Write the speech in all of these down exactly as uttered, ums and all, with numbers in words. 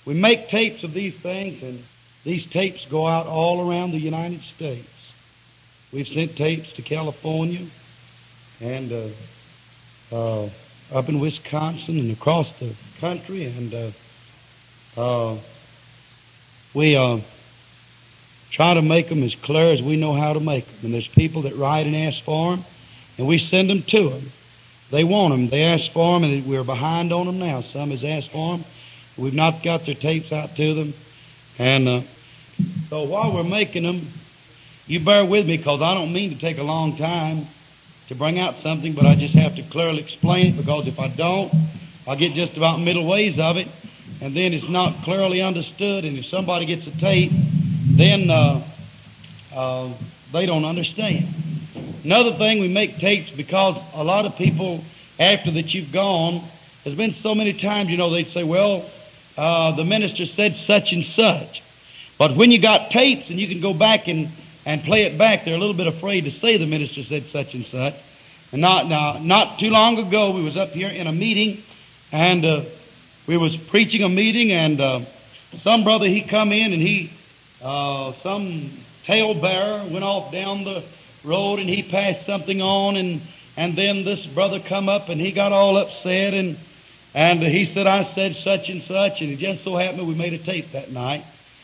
We make tapes of these things, and these tapes go out all around the United States. We've sent tapes to California and uh, uh, up in Wisconsin and across the country, and uh, uh, we uh, try to make them as clear as we know how to make them. And there's people that write and ask for them, and we send them to them. They want them. They ask for them, and we're behind on them now. Some has asked for them. We've not got their tapes out to them. And uh, so while we're making them, you bear with me, because I don't mean to take a long time to bring out something, but I just have to clearly explain it, because if I don't, I'll get just about middle ways of it, and then it's not clearly understood, and if somebody gets a tape, then uh, uh, they don't understand. Another thing, we make tapes because a lot of people, after that you've gone, there's been so many times, you know, they'd say, well, uh, the minister said such and such. But when you got tapes and you can go back and, and play it back, they're a little bit afraid to say the minister said such and such. And not now, not too long ago, we was up here in a meeting, and uh, we was preaching a meeting, and uh, some brother, he come in, and he, uh, some talebearer went off down the road, and he passed something on, and and then this brother come up, and he got all upset, and and he said, I said such and such, and it just so happened we made a tape that night.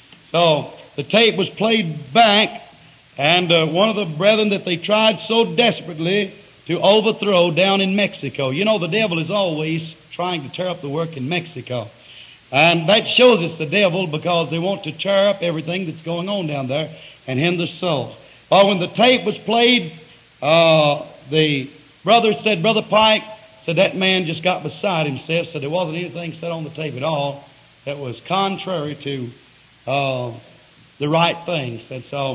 So the tape was played back, and uh, one of the brethren that they tried so desperately to overthrow down in Mexico. You know, the devil is always trying to tear up the work in Mexico. And that shows it's the devil, because they want to tear up everything that's going on down there and hinder souls. Well, when the tape was played, uh, the brother said, Brother Pike, said that man just got beside himself, said there wasn't anything said on the tape at all that was contrary to uh, the right things. Said so.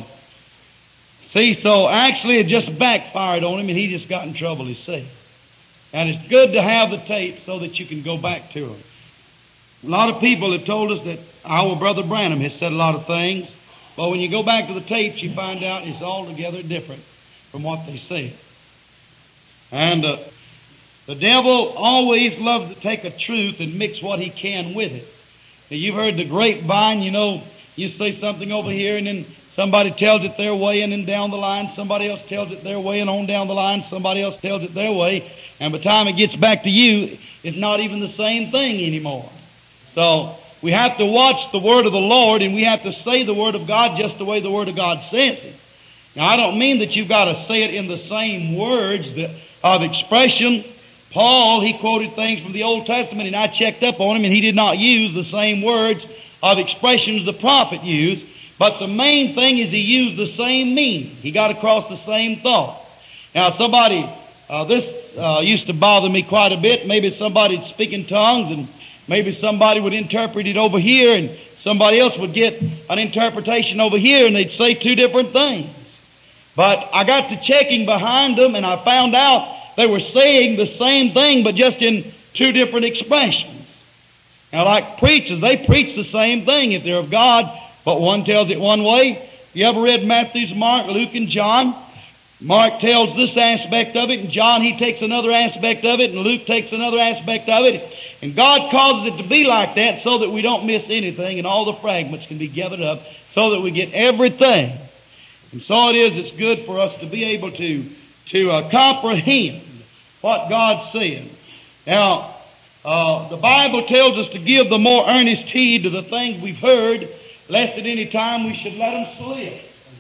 See, so actually it just backfired on him, and he just got in trouble, you see. And it's good to have the tape so that you can go back to them. A lot of people have told us that our Brother Branham has said a lot of things, but when you go back to the tapes, you find out it's altogether different from what they said. And uh, the devil always loves to take a truth and mix what he can with it. Now, you've heard the grapevine, you know, you say something over here, and then somebody tells it their way, and then down the line, somebody else tells it their way, and on down the line, somebody else tells it their way. And by the time it gets back to you, it's not even the same thing anymore. So we have to watch the Word of the Lord, and we have to say the Word of God just the way the Word of God says it. Now, I don't mean that you've got to say it in the same words that, of expression. Paul, he quoted things from the Old Testament, and I checked up on him, and he did not use the same words of expressions the prophet used. But the main thing is he used the same meaning. He got across the same thought. Now, somebody, uh, this uh, used to bother me quite a bit. Maybe somebody'd speak in tongues, and maybe somebody would interpret it over here, and somebody else would get an interpretation over here, and they'd say two different things. But I got to checking behind them, and I found out they were saying the same thing, but just in two different expressions. Now, like preachers, they preach the same thing if they're of God, but one tells it one way. You ever read Matthew, Mark, Luke, and John? Mark tells this aspect of it, and John, he takes another aspect of it, and Luke takes another aspect of it. And God causes it to be like that so that we don't miss anything, and all the fragments can be gathered up so that we get everything. And so it is, it's good for us to be able to, to uh, comprehend what God's saying. Now, uh, the Bible tells us to give the more earnest heed to the things we've heard, lest at any time we should let them slip.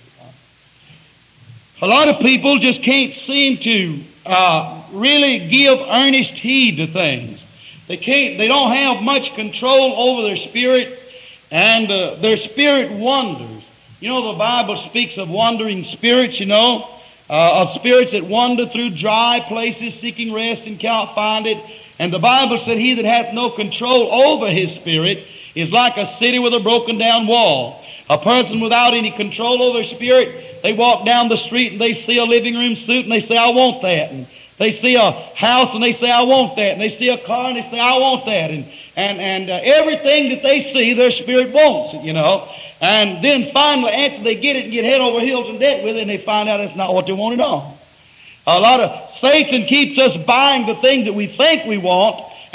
A lot of people just can't seem to uh, really give earnest heed to things. They can't. They don't have much control over their spirit, and uh, their spirit wanders. You know, the Bible speaks of wandering spirits, you know, uh, of spirits that wander through dry places seeking rest and cannot find it. And the Bible said, he that hath no control over his spirit is like a city with a broken down wall. A person without any control over their spirit, they walk down the street and they see a living room suit and they say, I want that. And they see a house and they say, I want that. And they see a car and they say, I want that. And and, and uh, everything that they see, their spirit wants it, you know. And then finally, after they get it and get head over heels in debt with it, and they find out it's not what they want at all. A lot of Satan keeps us buying the things that we think we want,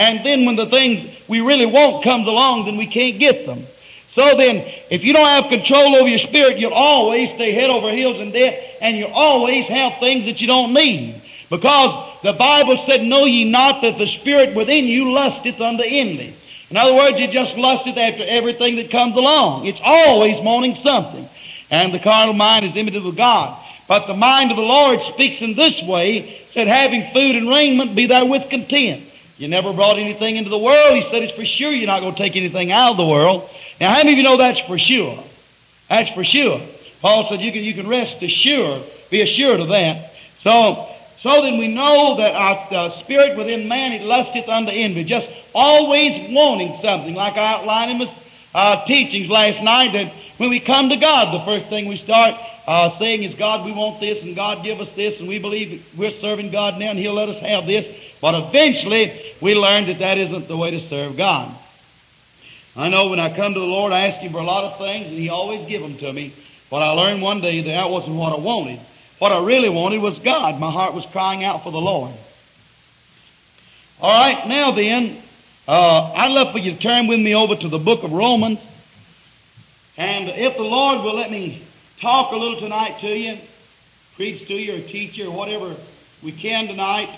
And then when the things we really want comes along, then we can't get them. So then, if you don't have control over your spirit, you'll always stay head over heels in debt, and you'll always have things that you don't need. Because the Bible said, know ye not that the spirit within you lusteth unto envy. In other words, it just lusteth after everything that comes along. It's always wanting something. And the carnal mind is enmity with God. But the mind of the Lord speaks in this way, said, having food and raiment, be thou with content. You never brought anything into the world. He said, it's for sure you're not going to take anything out of the world. Now, how many of you know that's for sure? That's for sure. Paul said you can, you can rest assured, be assured of that. So, so then we know that our uh, spirit within man, it lusteth unto envy, just always wanting something, like I outlined in my uh, teachings last night, that when we come to God, the first thing we start uh, saying is, God, we want this, and God give us this, and we believe we're serving God now, and He'll let us have this. But eventually, we learn that that isn't the way to serve God. I know when I come to the Lord, I ask Him for a lot of things, and He always give them to me. But I learned one day that that wasn't what I wanted. What I really wanted was God. My heart was crying out for the Lord. All right, now then, uh, I'd love for you to turn with me over to the book of Romans. And if the Lord will let me talk a little tonight to you, preach to you or teach you or whatever we can tonight,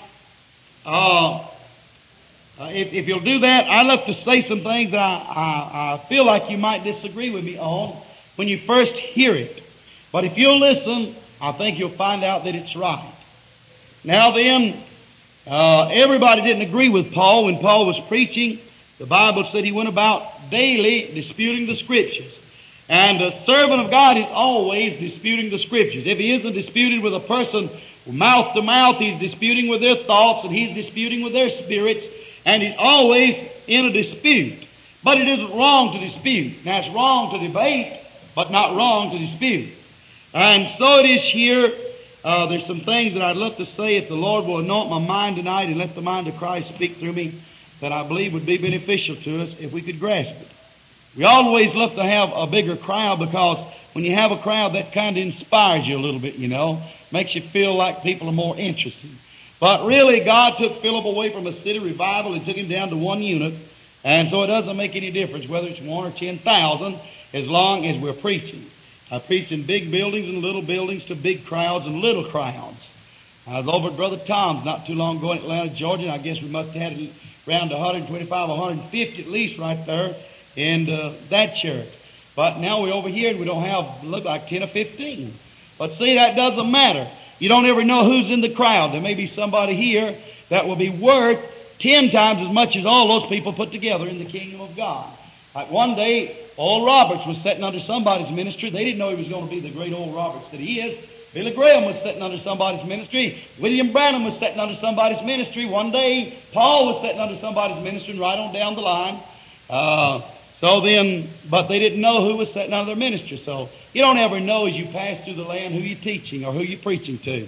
uh, uh, if, if you'll do that, I'd love to say some things that I, I, I feel like you might disagree with me on when you first hear it. But if you'll listen, I think you'll find out that it's right. Now then, uh, everybody didn't agree with Paul when Paul was preaching. The Bible said he went about daily disputing the Scriptures. And a servant of God is always disputing the Scriptures. If he isn't disputing with a person mouth to mouth, he's disputing with their thoughts, and he's disputing with their spirits, and he's always in a dispute. But it isn't wrong to dispute. Now, it's wrong to debate, but not wrong to dispute. And so it is here. Uh, there's some things that I'd love to say if the Lord will anoint my mind tonight and let the mind of Christ speak through me, that I believe would be beneficial to us if we could grasp it. We always love to have a bigger crowd, because when you have a crowd, that kind of inspires you a little bit, you know. Makes you feel like people are more interested. But really, God took Philip away from a city revival and took him down to one unit. And so it doesn't make any difference whether it's one or ten thousand, as long as we're preaching. I preached in big buildings and little buildings to big crowds and little crowds. I was over at Brother Tom's not too long ago in Atlanta, Georgia, and I guess we must have had around one twenty-five, one fifty at least right there in uh, that church. But now we're over here and we don't have, look like ten or fifteen. But see, that doesn't matter. You don't ever know who's in the crowd. There may be somebody here that will be worth ten times as much as all those people put together in the kingdom of God. Like one day, Oral Roberts was sitting under somebody's ministry. They didn't know he was going to be the great Oral Roberts that he is. Billy Graham was sitting under somebody's ministry. William Branham was sitting under somebody's ministry. One day, Paul was sitting under somebody's ministry, and right on down the line. Uh, so then, but they didn't know who was sitting under their ministry. So you don't ever know as you pass through the land who you're teaching or who you're preaching to.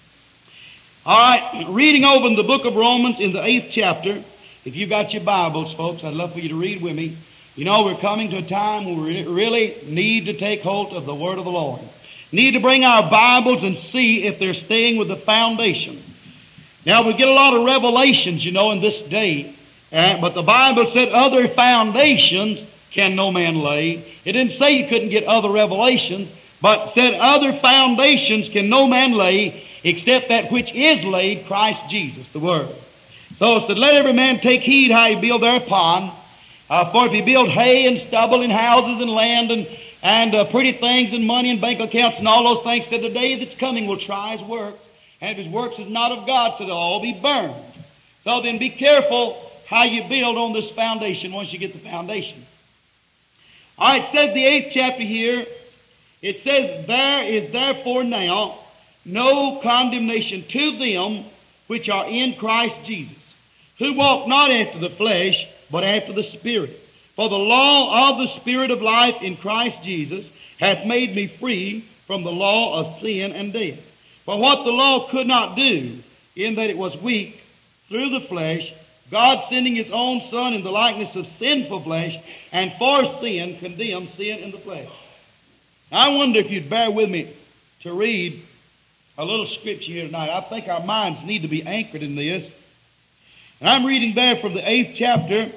All right, reading over in the book of Romans in the eighth chapter. If you've got your Bibles, folks, I'd love for you to read with me. You know, we're coming to a time where we really need to take hold of the Word of the Lord. Need to bring our Bibles and see if they're staying with the foundation. Now, we get a lot of revelations, you know, in this day. Uh, but the Bible said other foundations can no man lay. It didn't say you couldn't get other revelations, but said other foundations can no man lay except that which is laid, Christ Jesus, the Word. So it said, let every man take heed how he build thereupon. Uh, for if he build hay and stubble and houses and land and, and uh, pretty things and money and bank accounts and all those things, said the day that's coming will try his works. And if his works is not of God, said they'll all be burned. So then be careful how you build on this foundation once you get the foundation. All right, it says the eighth chapter here, it says, there is therefore now no condemnation to them which are in Christ Jesus, who walk not after the flesh, but after the Spirit. For the law of the Spirit of life in Christ Jesus hath made me free from the law of sin and death. For what the law could not do, in that it was weak through the flesh, God sending His own Son in the likeness of sinful flesh, and for sin condemned sin in the flesh. I wonder if you'd bear with me to read a little scripture here tonight. I think our minds need to be anchored in this. And I'm reading there from the eighth chapter.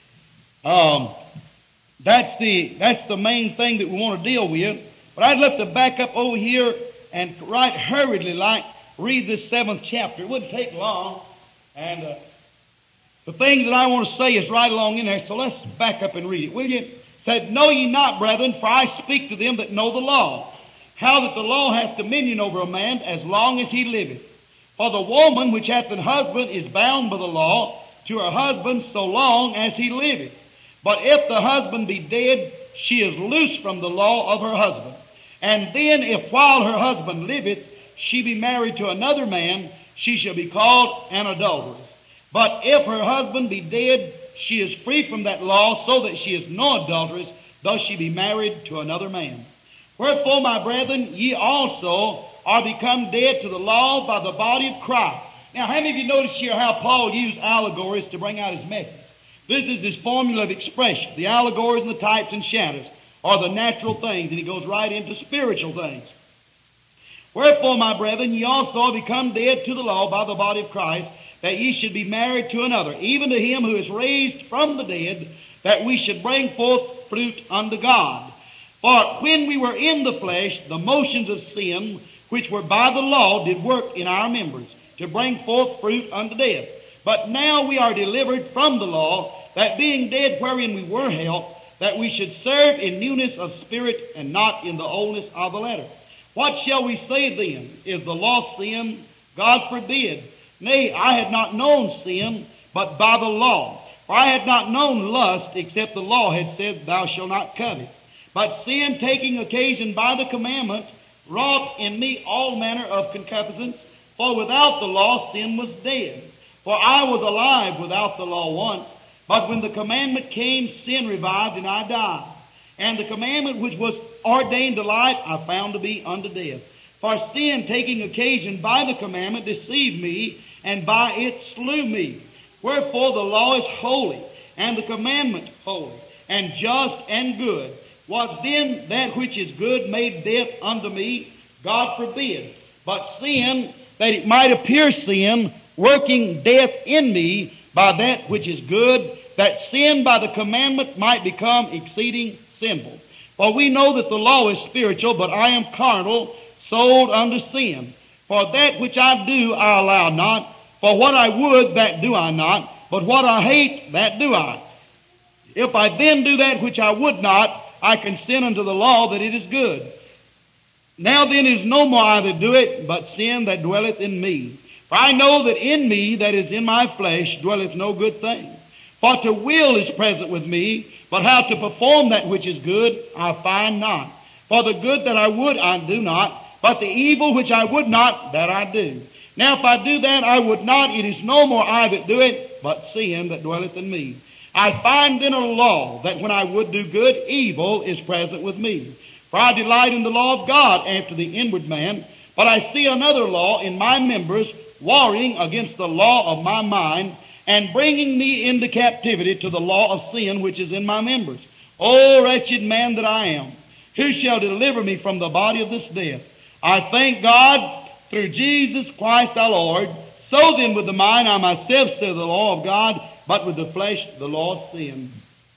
Um, that's the that's the main thing that we want to deal with. But I'd love to back up over here and right hurriedly, like, read this seventh chapter. It wouldn't take long. And uh, the thing that I want to say is right along in there, so let's back up and read it, will you? It said, Know ye not, brethren, for I speak to them that know the law, how that the law hath dominion over a man as long as he liveth. For the woman which hath an husband is bound by the law to her husband so long as he liveth. But if the husband be dead, she is loosed from the law of her husband. And then if while her husband liveth, she be married to another man, she shall be called an adulteress. But if her husband be dead, she is free from that law, so that she is no adulteress, though she be married to another man. Wherefore, my brethren, ye also are become dead to the law by the body of Christ. Now, how many of you notice here how Paul used allegories to bring out his message? This is his formula of expression. The allegories and the types and shadows are the natural things, and he goes right into spiritual things. Wherefore, my brethren, ye also are become dead to the law by the body of Christ, that ye should be married to another, even to him who is raised from the dead, that we should bring forth fruit unto God. For when we were in the flesh, the motions of sin, which were by the law, did work in our members, to bring forth fruit unto death. But now we are delivered from the law, that being dead wherein we were held, that we should serve in newness of spirit, and not in the oldness of the letter. What shall we say then? Is the law sin? God forbid. Nay, I had not known sin, but by the law. For I had not known lust, except the law had said, Thou shalt not covet. But sin, taking occasion by the commandment, wrought in me all manner of concupiscence. For without the law sin was dead. For I was alive without the law once. But when the commandment came, sin revived, and I died. And the commandment which was ordained to life, I found to be unto death. For sin, taking occasion by the commandment, deceived me, and by it slew me. Wherefore the law is holy, and the commandment holy, and just and good. Was then that which is good made death unto me? God forbid. But sin, that it might appear sin, working death in me by that which is good, that sin by the commandment might become exceeding sinful. For we know that the law is spiritual, but I am carnal, sold unto sin. For that which I do I allow not. For what I would, that do I not. But what I hate, that do I. If I then do that which I would not, I consent unto the law that it is good. Now then is no more I that do it, but sin that dwelleth in me. For I know that in me, that is in my flesh, dwelleth no good thing. For to will is present with me, but how to perform that which is good, I find not. For the good that I would, I do not, but the evil which I would not, that I do. Now if I do that I would not, it is no more I that do it, but sin that dwelleth in me. I find then a law, that when I would do good, evil is present with me. For I delight in the law of God after the inward man, but I see another law in my members, warring against the law of my mind, and bringing me into captivity to the law of sin which is in my members. O wretched man that I am, who shall deliver me from the body of this death? I thank God through Jesus Christ our Lord. So then with the mind I myself serve the law of God, but with the flesh the law of sin.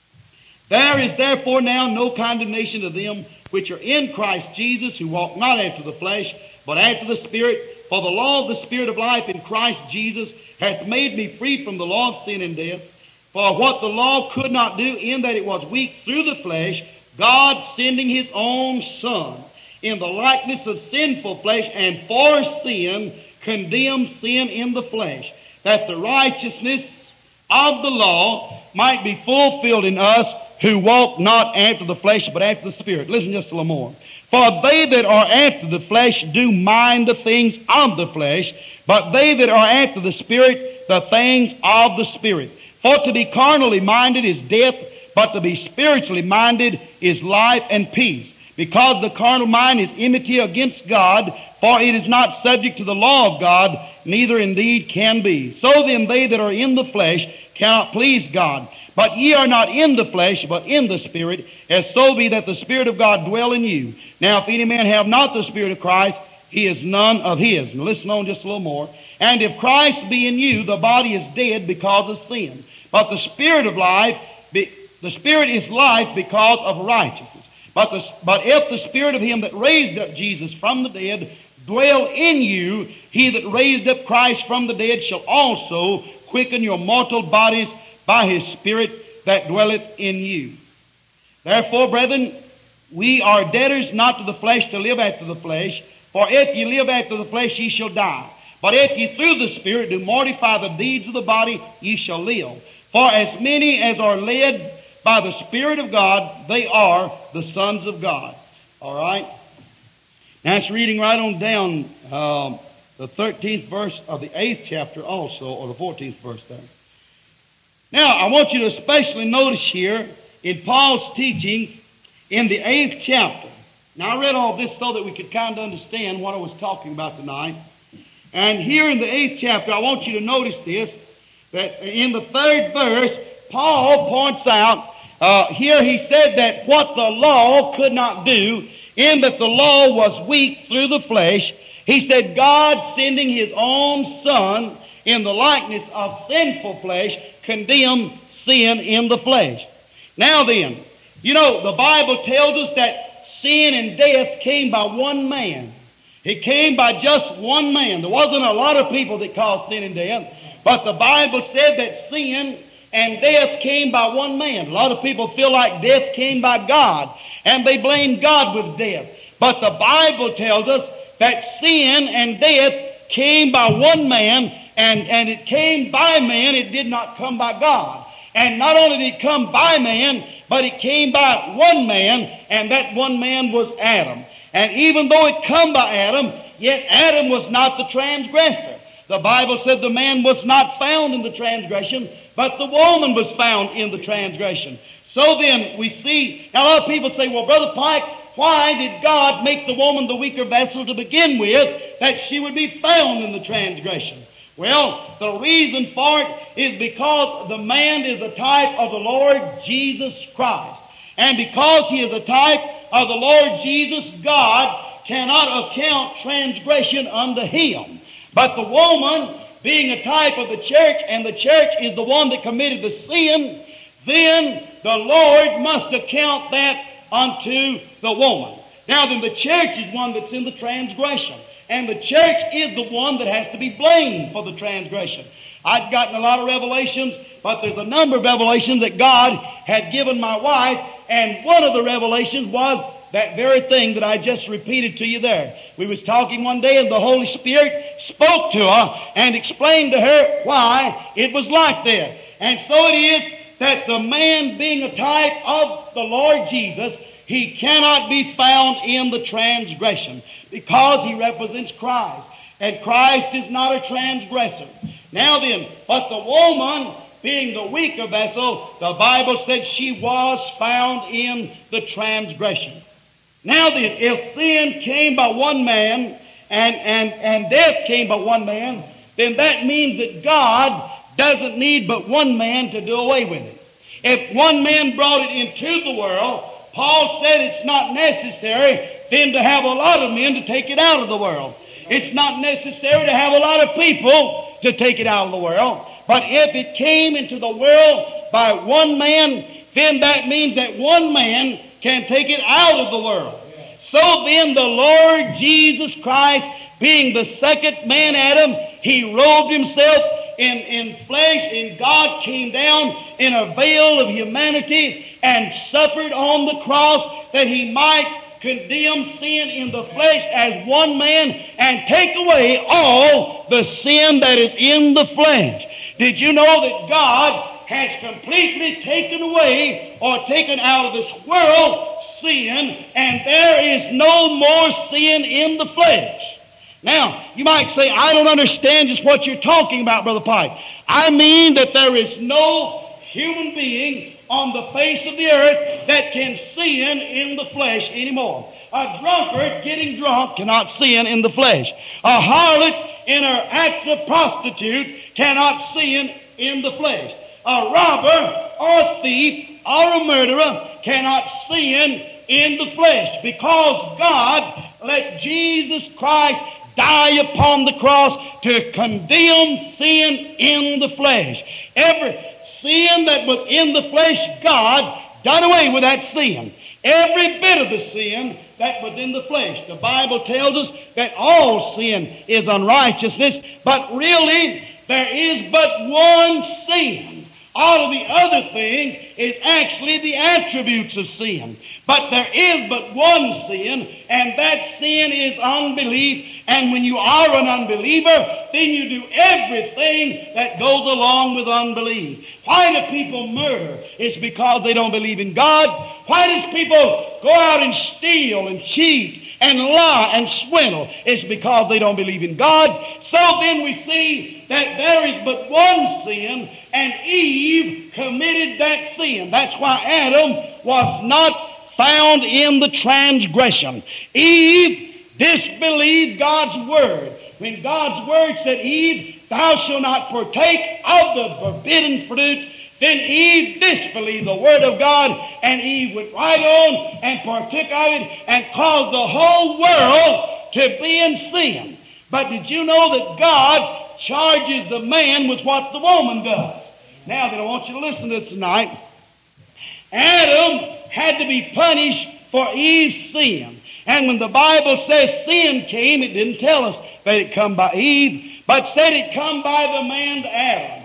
There is therefore now no condemnation to them which are in Christ Jesus, who walk not after the flesh, but after the Spirit. For the law of the Spirit of life in Christ Jesus hath made me free from the law of sin and death. For what the law could not do, in that it was weak through the flesh, God sending His own Son in the likeness of sinful flesh, and for sin condemned sin in the flesh, that the righteousness of the law might be fulfilled in us who walk not after the flesh, but after the Spirit. Listen just a little more. For they that are after the flesh do mind the things of the flesh, but they that are after the Spirit, the things of the Spirit. For to be carnally minded is death, but to be spiritually minded is life and peace. Because the carnal mind is enmity against God, for it is not subject to the law of God, neither indeed can be. So then they that are in the flesh cannot please God. But ye are not in the flesh, but in the Spirit, if so be that the Spirit of God dwell in you. Now if any man have not the Spirit of Christ, he is none of his. Now listen on just a little more. And if Christ be in you, the body is dead because of sin. But the Spirit of life, be, the Spirit is life because of righteousness. But, the, but if the Spirit of Him that raised up Jesus from the dead dwell in you, He that raised up Christ from the dead shall also quicken your mortal bodies by His Spirit that dwelleth in you. Therefore, brethren, we are debtors not to the flesh to live after the flesh. For if ye live after the flesh, ye shall die. But if ye through the Spirit do mortify the deeds of the body, ye shall live. For as many as are led by the Spirit of God, they are the sons of God. All right? Now it's reading right on down uh, the thirteenth verse of the eighth chapter also, or the fourteenth verse there. Now, I want you to especially notice here in Paul's teachings in the eighth chapter. Now, I read all this so that we could kind of understand what I was talking about tonight. And here in the eighth chapter, I want you to notice this, that in the third verse, Paul points out, uh, here he said that what the law could not do, in that the law was weak through the flesh, he said God sending His own Son in the likeness of sinful flesh condemned sin in the flesh. Now then, you know, the Bible tells us that sin and death came by one man. It came by just one man. There wasn't a lot of people that caused sin and death, but the Bible said that sin and death came by one man. A lot of people feel like death came by God, and they blame God with death. But the Bible tells us that sin and death came by one man, and, and it came by man, it did not come by God. And not only did it come by man, but it came by one man, and that one man was Adam. And even though it come by Adam, yet Adam was not the transgressor. The Bible said the man was not found in the transgression, but the woman was found in the transgression. So then we see, now a lot of people say, well, Brother Pike, why did God make the woman the weaker vessel to begin with, that she would be found in the transgression? Well, the reason for it is because the man is a type of the Lord Jesus Christ. And because he is a type of the Lord Jesus, God cannot account transgression unto him. But the woman, being a type of the church, and the church is the one that committed the sin, then the Lord must account that unto the woman. Now then, the church is one that's in the transgression. And the church is the one that has to be blamed for the transgression. I'd gotten a lot of revelations, but there's a number of revelations that God had given my wife, and one of the revelations was that very thing that I just repeated to you there. We was talking one day, and the Holy Spirit spoke to her and explained to her why it was like that. And so it is that the man, being a type of the Lord Jesus, he cannot be found in the transgression because he represents Christ. And Christ is not a transgressor. Now then, but the woman, being the weaker vessel, the Bible said she was found in the transgression. Now then, if sin came by one man and, and, and death came by one man, then that means that God doesn't need but one man to do away with it. If one man brought it into the world, Paul said it's not necessary then to have a lot of men to take it out of the world. It's not necessary to have a lot of people to take it out of the world. But if it came into the world by one man, then that means that one man can take it out of the world. So then the Lord Jesus Christ, being the second man Adam, he robed himself in, in flesh, and God came down in a veil of humanity and suffered on the cross that he might condemn sin in the flesh as one man and take away all the sin that is in the flesh. Did you know that God has completely taken away or taken out of this world sin, and there is no more sin in the flesh? Now, you might say, I don't understand just what you're talking about, Brother Pike. I mean that there is no human being on the face of the earth that can sin in the flesh anymore. A drunkard getting drunk cannot sin in the flesh. A harlot in her act of prostitute cannot sin in the flesh. A robber or a thief or a murderer cannot sin in the flesh, because God let Jesus Christ die upon the cross to condemn sin in the flesh. Every sin that was in the flesh, God done away with that sin. Every bit of the sin that was in the flesh. The Bible tells us that all sin is unrighteousness, but really there is but one sin. All of the other things is actually the attributes of sin. But there is but one sin, and that sin is unbelief. And when you are an unbeliever, then you do everything that goes along with unbelief. Why do people murder? It's because they don't believe in God. Why does people go out and steal and cheat and lie and swindle? It's because they don't believe in God. So then we see that there is but one sin, and Eve committed that sin. That's why Adam was not found in the transgression. Eve disbelieved God's word. When God's word said, Eve, thou shalt not partake of the forbidden fruit, then Eve disbelieved the word of God, and Eve went right on and partook of it and caused the whole world to be in sin. But did you know that God charges the man with what the woman does? Now then, I want you to listen to this tonight. Adam had to be punished for Eve's sin. And when the Bible says sin came, it didn't tell us that it come by Eve, but said it come by the man Adam.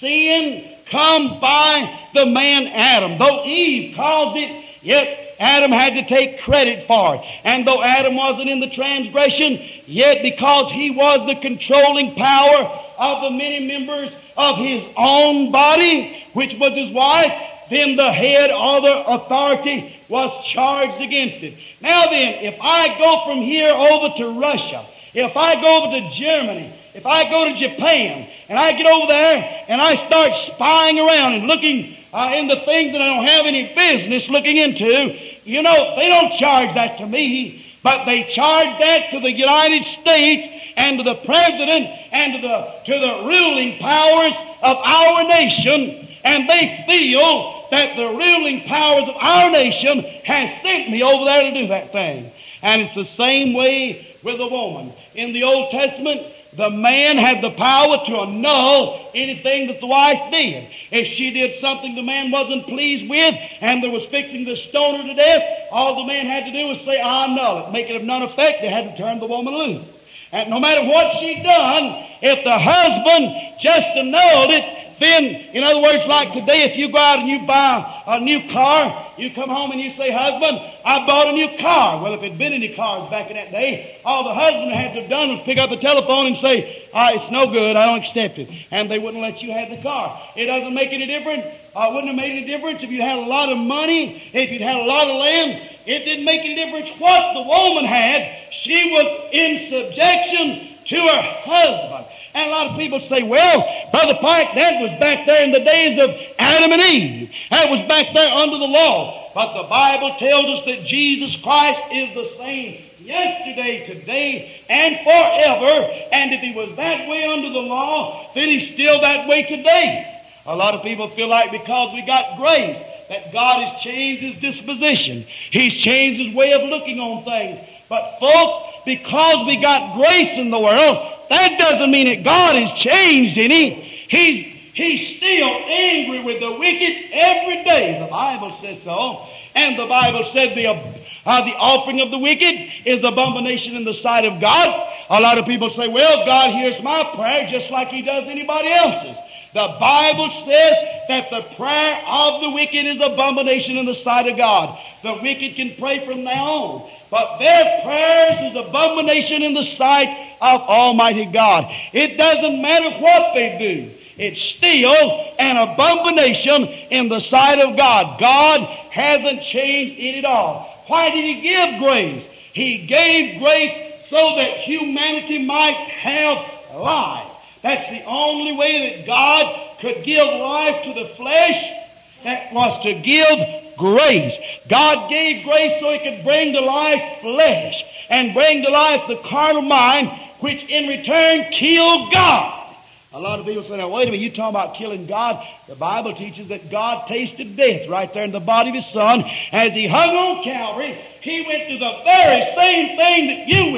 Sin come by the man Adam. Though Eve caused it, yet Adam had to take credit for it. And though Adam wasn't in the transgression, yet because he was the controlling power of the many members of his own body, which was his wife, then the head or the authority was charged against it. Now then, if I go from here over to Russia, if I go over to Germany, if I go to Japan, and I get over there and I start spying around and looking uh, in the things that I don't have any business looking into, you know, they don't charge that to me, but they charge that to the United States and to the President and to the, to the ruling powers of our nation, and they feel that the ruling powers of our nation has sent me over there to do that thing. And it's the same way with a woman. In the Old Testament, the man had the power to annul anything that the wife did. If she did something the man wasn't pleased with and there was fixing to stone her to death, all the man had to do was say, I annul it. Make it of none effect. They had to turn the woman loose. And no matter what she'd done, if the husband just annulled it, then, in other words, like today, if you go out and you buy a new car, you come home and you say, husband, I bought a new car. Well, if there'd been any cars back in that day, all the husband had to have done was pick up the telephone and say, ah, it's no good, I don't accept it. And they wouldn't let you have the car. It doesn't make any difference. Uh, wouldn't have made any difference if you had a lot of money, if you'd had a lot of land. It didn't make any difference what the woman had. She was in subjection to her husband. And a lot of people say, well, Brother Pike, that was back there in the days of Adam and Eve. That was back there under the law. But the Bible tells us that Jesus Christ is the same yesterday, today, and forever. And if he was that way under the law, then he's still that way today. A lot of people feel like because we got grace, that God has changed his disposition. He's changed his way of looking on things. But folks, because we got grace in the world, that doesn't mean that God has changed any. He's, he's still angry with the wicked every day. The Bible says so. And the Bible said the, uh, the offering of the wicked is abomination in the sight of God. A lot of people say, well, God hears my prayer just like he does anybody else's. The Bible says that the prayer of the wicked is abomination in the sight of God. The wicked can pray from now on, but their prayers is abomination in the sight of Almighty God. It doesn't matter what they do. It's still an abomination in the sight of God. God hasn't changed it at all. Why did he give grace? He gave grace so that humanity might have life. That's the only way that God could give life to the flesh. That was to give grace. God gave grace so he could bring to life flesh and bring to life the carnal mind, which in return killed God. A lot of people say, now wait a minute, you talking about killing God? The Bible teaches that God tasted death right there in the body of his Son. As he hung on Calvary, he went through the very same thing that you went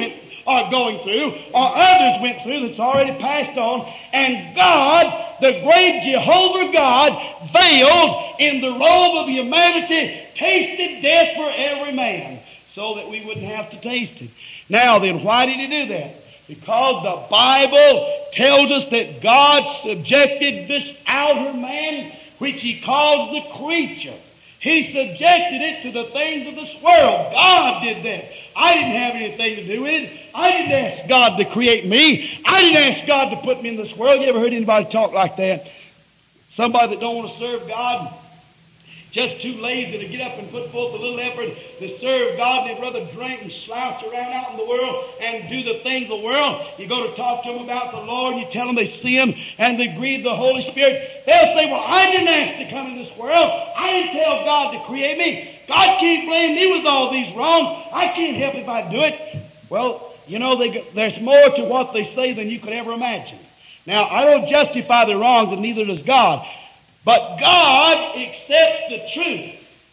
or going through, or others went through that's already passed on. And God, the great Jehovah God, veiled in the robe of humanity, tasted death for every man, so that we wouldn't have to taste it. Now then, why did He do that? Because the Bible tells us that God subjected this outer man, which He calls the creature. He subjected it to the things of this world. God did that. I didn't have anything to do with it. I didn't ask God to create me. I didn't ask God to put me in this world. You ever heard anybody talk like that? Somebody that don't want to serve God, just too lazy to get up and put forth a little effort to serve God. They'd rather drink and slouch around out in the world and do the things of the world. You go to talk to them about the Lord, and you tell them they sin and they grieve the Holy Spirit. They'll say, well, I didn't ask to come in this world. I didn't tell God to create me. God can't blame me with all these wrongs. I can't help if I do it. Well, you know, they, there's more to what they say than you could ever imagine. Now, I don't justify their wrongs, and neither does God. But God accepts the truth.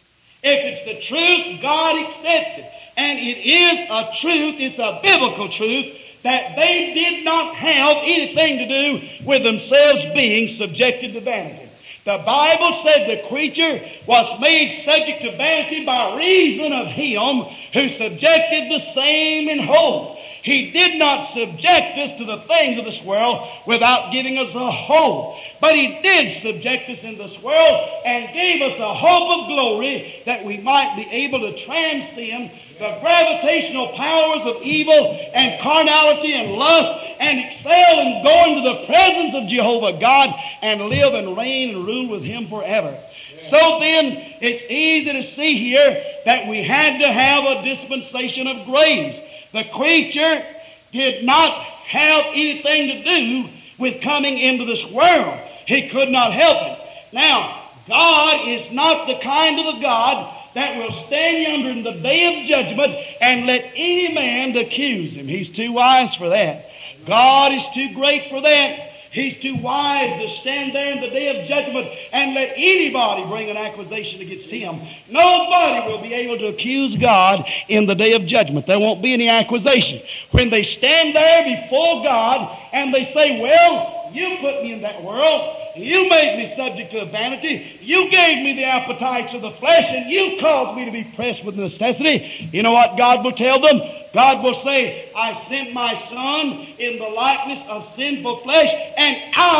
If it's the truth, God accepts it. And it is a truth, it's a biblical truth, that they did not have anything to do with themselves being subjected to vanity. The Bible said the creature was made subject to vanity by reason of Him who subjected the same in whole. He did not subject us to the things of this world without giving us a hope. But He did subject us in this world and gave us a hope of glory that we might be able to transcend the gravitational powers of evil and carnality and lust and excel and go into the presence of Jehovah God and live and reign and rule with Him forever. Yeah. So then, it's easy to see here that we had to have a dispensation of grace. The creature did not have anything to do with coming into this world. He could not help it. Now, God is not the kind of a God that will stand yonder in the day of judgment and let any man accuse Him. He's too wise for that. God is too great for that. He's too wise to stand there in the day of judgment and let anybody bring an accusation against Him. Nobody will be able to accuse God in the day of judgment. There won't be any accusation. When they stand there before God and they say, well, you put me in that world. You made me subject to vanity. You gave me the appetites of the flesh, and you caused me to be pressed with necessity. You know what God will tell them? God will say, I sent my Son in the likeness of sinful flesh, and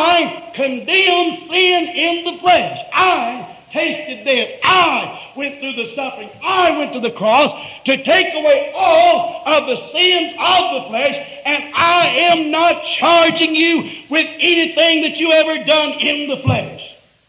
I condemned sin in the flesh. I tasted death. I went through the suffering. I went to the cross to take away all of the sins of the flesh, and I am not charging you with anything that you ever done in the flesh.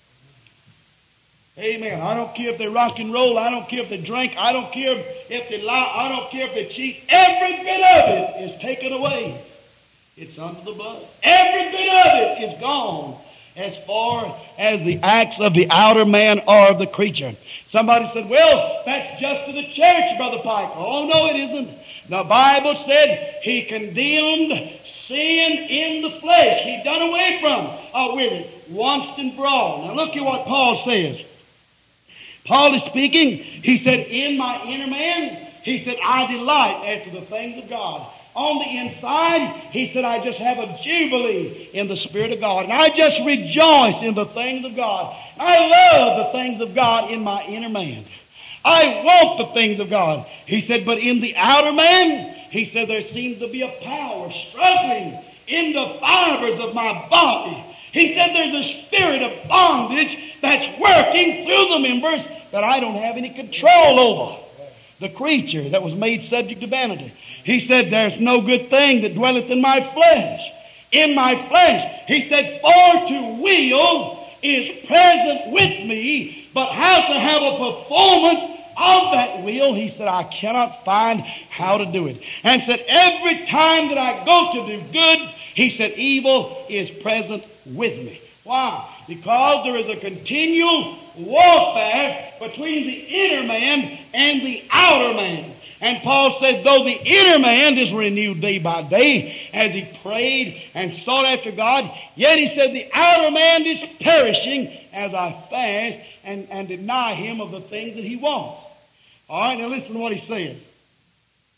Amen. I don't care if they rock and roll. I don't care if they drink. I don't care if they lie. I don't care if they cheat. Every bit of it is taken away. It's under the blood. Every bit of it is gone as far as the acts of the outer man or of the creature. Somebody said, well, that's just to the church, Brother Piper. Oh, no, it isn't. The Bible said He condemned sin in the flesh. He done away from uh, with it once and for all. Now look at what Paul says. Paul is speaking. He said, in my inner man, he said, I delight after the things of God. On the inside, he said, I just have a jubilee in the Spirit of God. And I just rejoice in the things of God. I love the things of God in my inner man. I want the things of God. He said, but in the outer man, he said, there seems to be a power struggling in the fibers of my body. He said, there's a spirit of bondage that's working through the members that I don't have any control over. The creature that was made subject to vanity. He said, there's no good thing that dwelleth in my flesh. In my flesh. He said, for to will is present with me, but how to have a performance of that will, he said, I cannot find how to do it. And said, every time that I go to do good, he said, evil is present with me. Why? Because there is a continual warfare between the inner man and the outer man. And Paul said, though the inner man is renewed day by day as he prayed and sought after God, yet he said the outer man is perishing as I fast and, and deny him of the things that he wants. All right, now listen to what he said.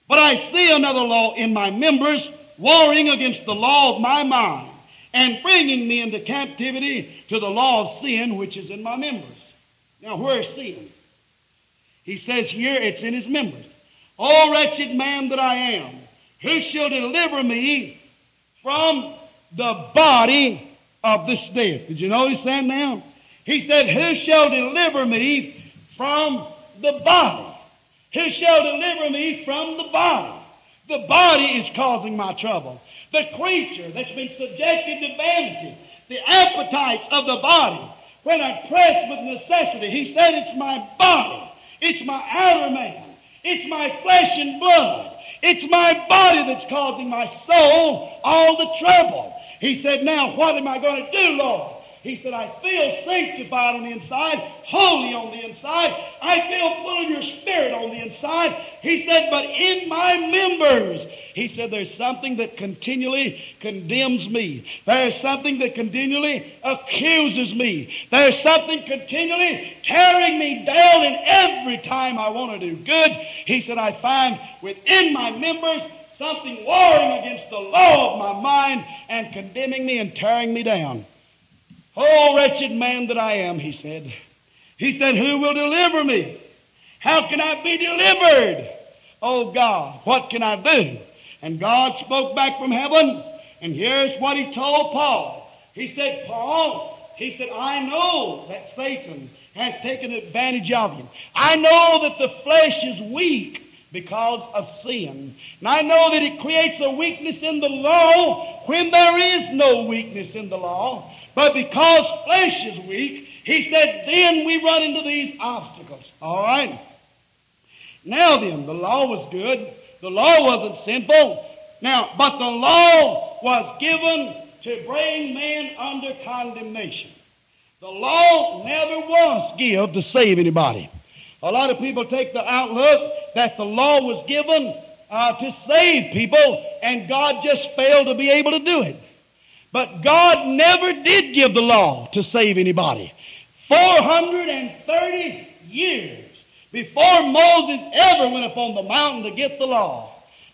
But I see another law in my members, warring against the law of my mind, and bringing me into captivity to the law of sin which is in my members. Now, where is sin? He says here it's in his members. O wretched man that I am, who shall deliver me from the body of this death? Did you notice that now? He said, who shall deliver me from the body? Who shall deliver me from the body? The body is causing my trouble. The creature that's been subjected to vanity, the appetites of the body, when I'm pressed with necessity, he said it's my body, it's my outer man, it's my flesh and blood, it's my body that's causing my soul all the trouble. He said, now what am I going to do, Lord? He said, I feel sanctified on the inside, holy on the inside. I feel full of your Spirit on the inside. He said, but in my members, he said, there's something that continually condemns me. There's something that continually accuses me. There's something continually tearing me down, and every time I want to do good, he said, I find within my members something warring against the law of my mind and condemning me and tearing me down. Oh, wretched man that I am, he said. He said, who will deliver me? How can I be delivered? Oh, God, what can I do? And God spoke back from heaven, and here's what he told Paul. He said, Paul, he said, I know that Satan has taken advantage of you. I know that the flesh is weak because of sin. And I know that it creates a weakness in the law when there is no weakness in the law. But because flesh is weak, he said, then we run into these obstacles. All right? Now then, the law was good. The law wasn't sinful. Now, but the law was given to bring man under condemnation. The law never was given to save anybody. A lot of people take the outlook that the law was given uh, to save people, and God just failed to be able to do it. But God never did give the law to save anybody. four hundred thirty years before Moses ever went up on the mountain to get the law,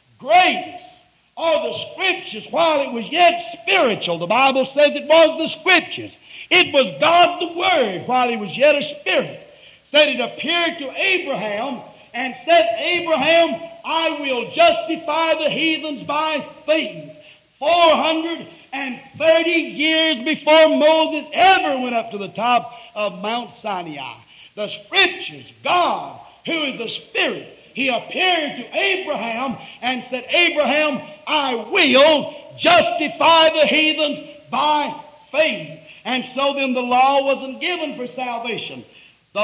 grace, or the Scriptures, while it was yet spiritual, the Bible says it was the Scriptures. It was God the Word while he was yet a spirit. Said it appeared to Abraham and said, Abraham, I will justify the heathens by faith. four hundred thirty years before Moses ever went up to the top of Mount Sinai. The Scriptures, God, who is the Spirit, he appeared to Abraham and said, Abraham, I will justify the heathens by faith. And so then the law wasn't given for salvation. The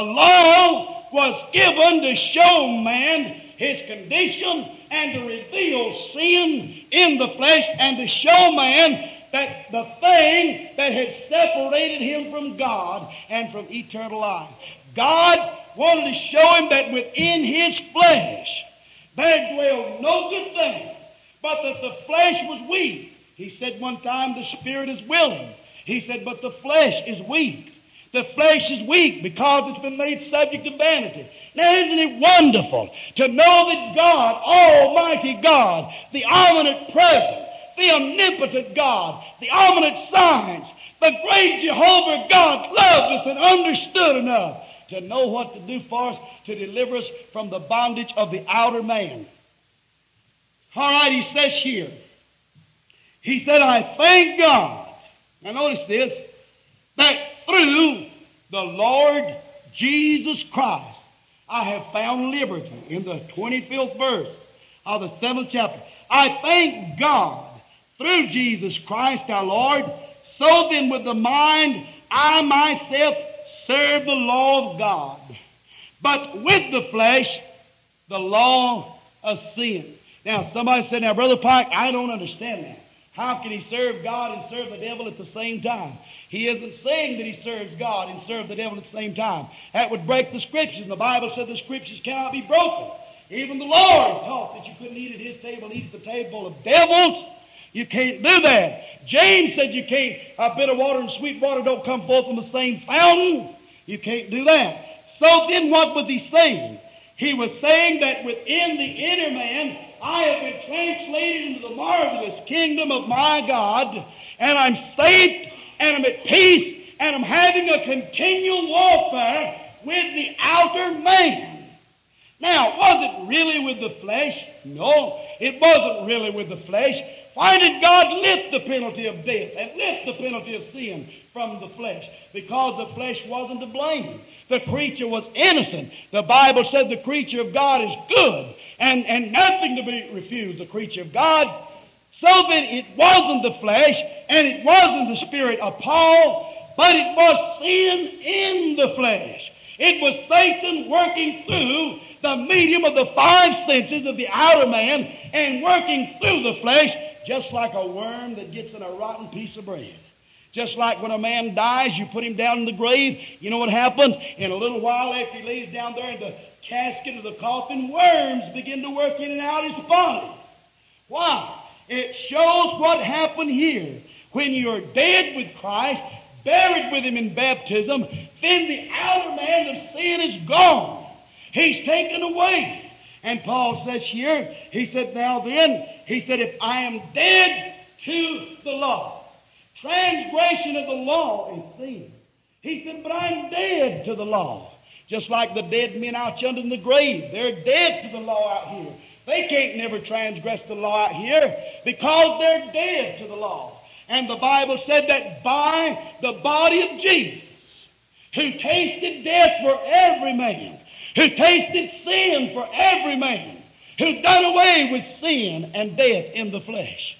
law was given to show man his condition and to reveal sin in the flesh and to show man that the thing that had separated him from God and from eternal life. God wanted to show him that within his flesh there dwelled no good thing, but that the flesh was weak. He said one time, the Spirit is willing. He said, but the flesh is weak. The flesh is weak because it's been made subject to vanity. Now, isn't it wonderful to know that God, Almighty God, the omnipotent present, the omnipotent God, the omnipotent science, the great Jehovah God loved us and understood enough to know what to do for us to deliver us from the bondage of the outer man. All right, he says here, he said, I thank God. Now notice this, that through the Lord Jesus Christ I have found liberty. In the twenty-fifth verse of the seventh chapter. I thank God through Jesus Christ our Lord. So then with the mind I myself serve the law of God, but with the flesh the law of sin. Now somebody said, now Brother Pike, I don't understand that. How can he serve God and serve the devil at the same time? He isn't saying that he serves God and serves the devil at the same time. That would break the Scriptures. And the Bible said the Scriptures cannot be broken. Even the Lord taught that you couldn't eat at his table and eat at the table of devils. You can't do that. James said you can't, a bit of water and sweet water don't come forth from the same fountain. You can't do that. So then what was he saying? He was saying that within the inner man I have been translated into the marvelous kingdom of my God, and I'm safe, and I'm at peace, and I'm having a continual warfare with the outer man. Now, was it really with the flesh? No, it wasn't really with the flesh. Why did God lift the penalty of death and lift the penalty of sin from the flesh? Because the flesh wasn't to blame. The creature was innocent. The Bible said the creature of God is good and, and nothing to be refused, the creature of God. So that it wasn't the flesh and it wasn't the spirit of Paul, but it was sin in the flesh. It was Satan working through the medium of the five senses of the outer man and working through the flesh, just like a worm that gets in a rotten piece of bread. Just like when a man dies, you put him down in the grave. You know what happens? In a little while after he lays down there in the casket of the coffin, worms begin to work in and out his body. Why? It shows what happened here. When you're dead with Christ, buried with Him in baptism, then the outer man of sin is gone. He's taken away. And Paul says here, he said, now then, he said, if I am dead to the law, transgression of the law is sin. He said, but I'm dead to the law. Just like the dead men out yonder in the grave. They're dead to the law out here. They can't never transgress the law out here because they're dead to the law. And the Bible said that by the body of Jesus, who tasted death for every man, who tasted sin for every man, who done away with sin and death in the flesh.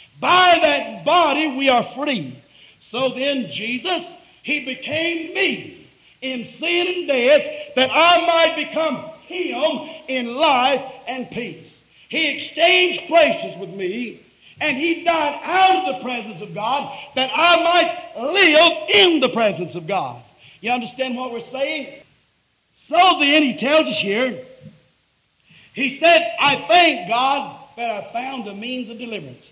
By that body we are free. So then Jesus, He became me in sin and death that I might become Him in life and peace. He exchanged places with me, and He died out of the presence of God that I might live in the presence of God. You understand what we're saying? So then He tells us here, He said, I thank God that I found a means of deliverance.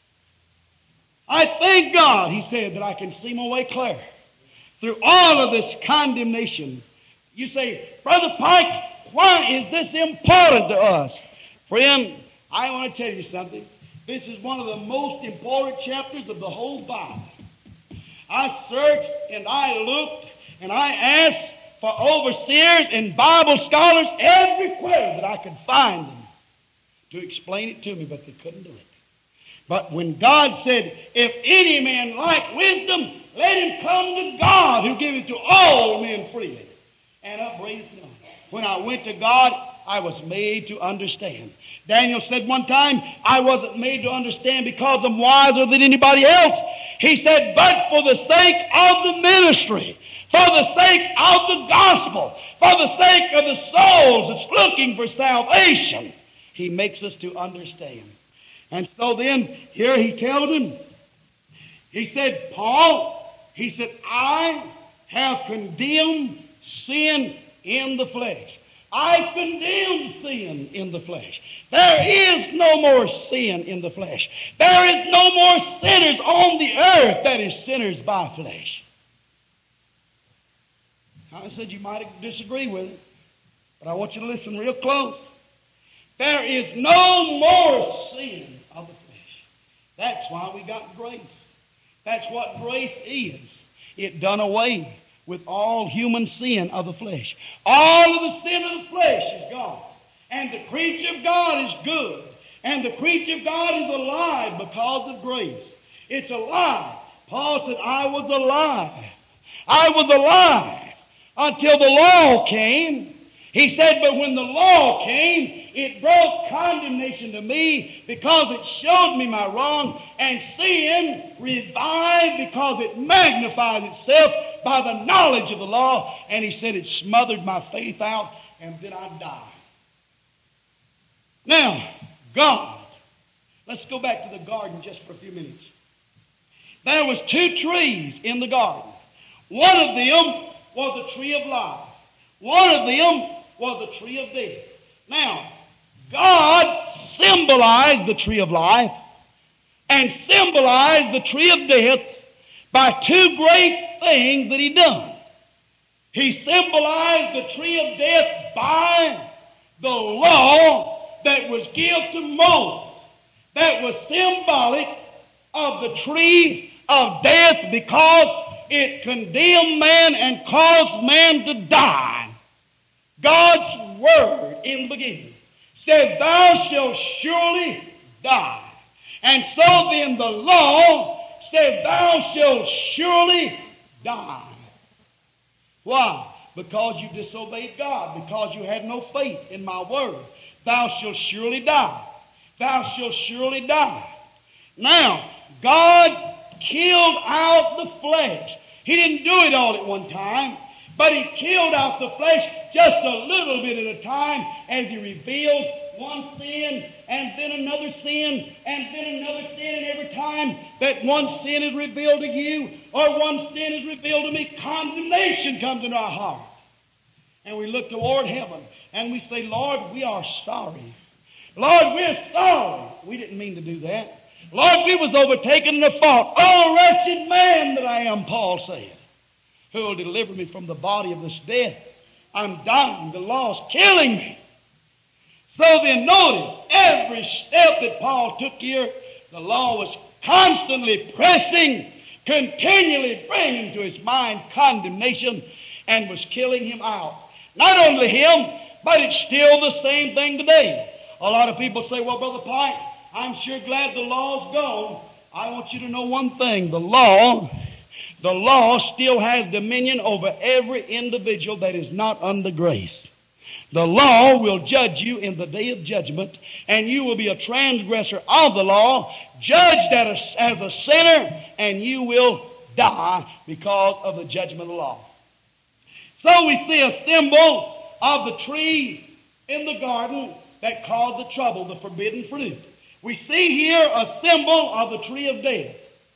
I thank God, He said, that I can see my way clear through all of this condemnation. You say, Brother Pike, why is this important to us? Friend, I want to tell you something. This is one of the most important chapters of the whole Bible. I searched and I looked and I asked for overseers and Bible scholars everywhere that I could find them to explain it to me, but they couldn't do it. But when God said, if any man lack wisdom, let him come to God who giveth to all men freely and upbraideth none. When I went to God, I was made to understand. Daniel said one time, I wasn't made to understand because I'm wiser than anybody else. He said, but for the sake of the ministry, for the sake of the gospel, for the sake of the souls that's looking for salvation, He makes us to understand. And so then, here He tells him, He said, Paul, He said, I have condemned sin in the flesh. I condemn sin in the flesh. There is no more sin in the flesh. There is no more sinners on the earth that is sinners by flesh. I said you might disagree with it, but I want you to listen real close. There is no more sin of the flesh. That's why we got grace. That's what grace is. It done away with all human sin of the flesh. All of the sin of the flesh is gone. And the creature of God is good. And the creature of God is alive because of grace. It's alive. Paul said, I was alive. I was alive until the law came. He said, but when the law came, it brought condemnation to me because it showed me my wrong, and sin revived because it magnified itself by the knowledge of the law. And he said it smothered my faith out, and then I died. Now, God, let's go back to the garden just for a few minutes. There was two trees in the garden. One of them was a tree of life. One of them was a tree of death. Now, God symbolized the tree of life and symbolized the tree of death by two great things that He done. He symbolized the tree of death by the law that that was given to Moses that was symbolic of the tree of death because it condemned man and caused man to die. God's word in the beginning said, thou shalt surely die. And so then the law said, thou shalt surely die. Why? Because you disobeyed God, because you had no faith in my word. Thou shalt surely die. Thou shalt surely die. Now, God killed out the flesh. He didn't do it all at one time, but He killed out the flesh just a little bit at a time as He revealed one sin and then another sin and then another sin. And every time that one sin is revealed to you or one sin is revealed to me, condemnation comes into our heart. And we look toward heaven and we say, Lord, we are sorry. Lord, we're sorry. We didn't mean to do that. Lord, we was overtaken in a fault. Oh, wretched man that I am, Paul said. Who will deliver me from the body of this death? I'm dying. The law's killing me. So then notice, every step that Paul took here, the law was constantly pressing, continually bringing to his mind condemnation and was killing him out. Not only him, but it's still the same thing today. A lot of people say, well, Brother Pike, I'm sure glad the law's gone. I want you to know one thing. The law, the law still has dominion over every individual that is not under grace. The law will judge you in the day of judgment, and you will be a transgressor of the law, judged as a sinner, and you will die because of the judgment of the law. So we see a symbol of the tree in the garden that caused the trouble, the forbidden fruit. We see here a symbol of the tree of death.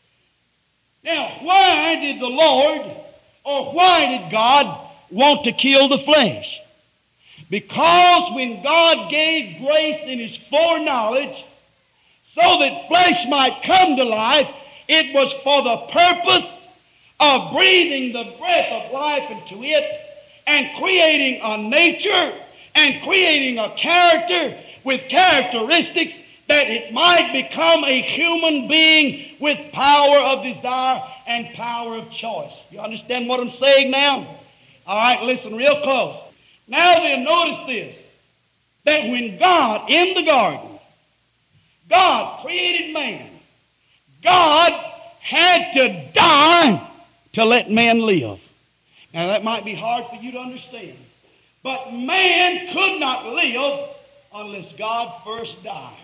Now, why did the Lord, or why did God want to kill the flesh? Because when God gave grace in His foreknowledge, so that flesh might come to life, it was for the purpose of breathing the breath of life into it and creating a nature and creating a character with characteristics that it might become a human being with power of desire and power of choice. You understand what I'm saying now? All right, listen real close. Now then, notice this, that when God, in the garden, God created man, God had to die to let man live. Now that might be hard for you to understand, but man could not live unless God first died.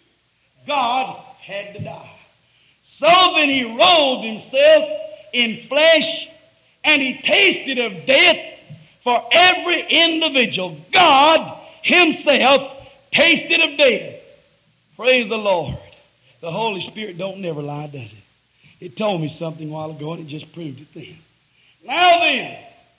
God had to die. So then He robed Himself in flesh and He tasted of death for every individual. God Himself tasted of death. Praise the Lord. The Holy Spirit don't never lie, does it? It told me something a while ago and it just proved it then. Now then,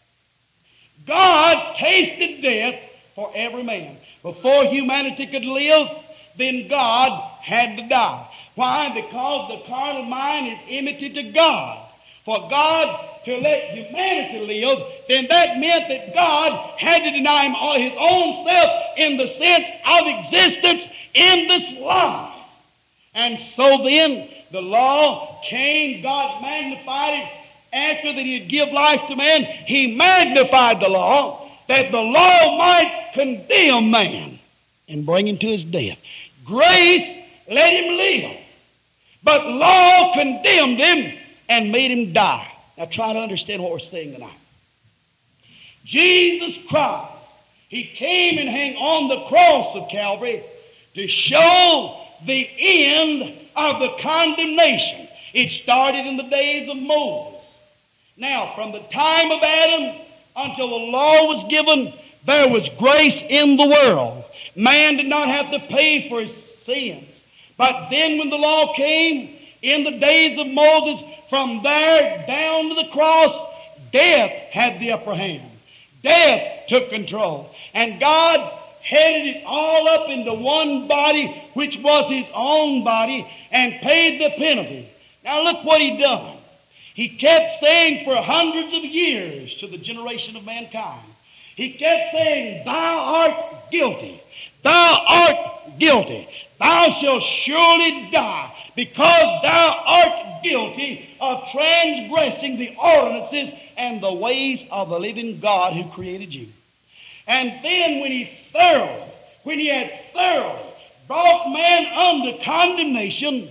God tasted death for every man. Before humanity could live, then God had to die. Why? Because the carnal mind is enmity to God. For God to let humanity live, then that meant that God had to deny him all His own self in the sense of existence in this life. And so then the law came, God magnified it. After that He'd give life to man, He magnified the law that the law might condemn man and bring him to his death. Grace let him live, but law condemned him and made him die. Now try to understand what we're saying tonight. Jesus Christ, He came and hung on the cross of Calvary to show the end of the condemnation. It started in the days of Moses. Now, from the time of Adam until the law was given, there was grace in the world. Man did not have to pay for his sins. But then when the law came, in the days of Moses, from there down to the cross, death had the upper hand. Death took control. And God headed it all up into one body, which was His own body, and paid the penalty. Now look what He done. He kept saying for hundreds of years to the generation of mankind, He kept saying, thou art guilty. thou art guilty. Thou shalt surely die, because thou art guilty of transgressing the ordinances and the ways of the living God who created you. And then when he thoroughly, when he had thoroughly brought man under condemnation,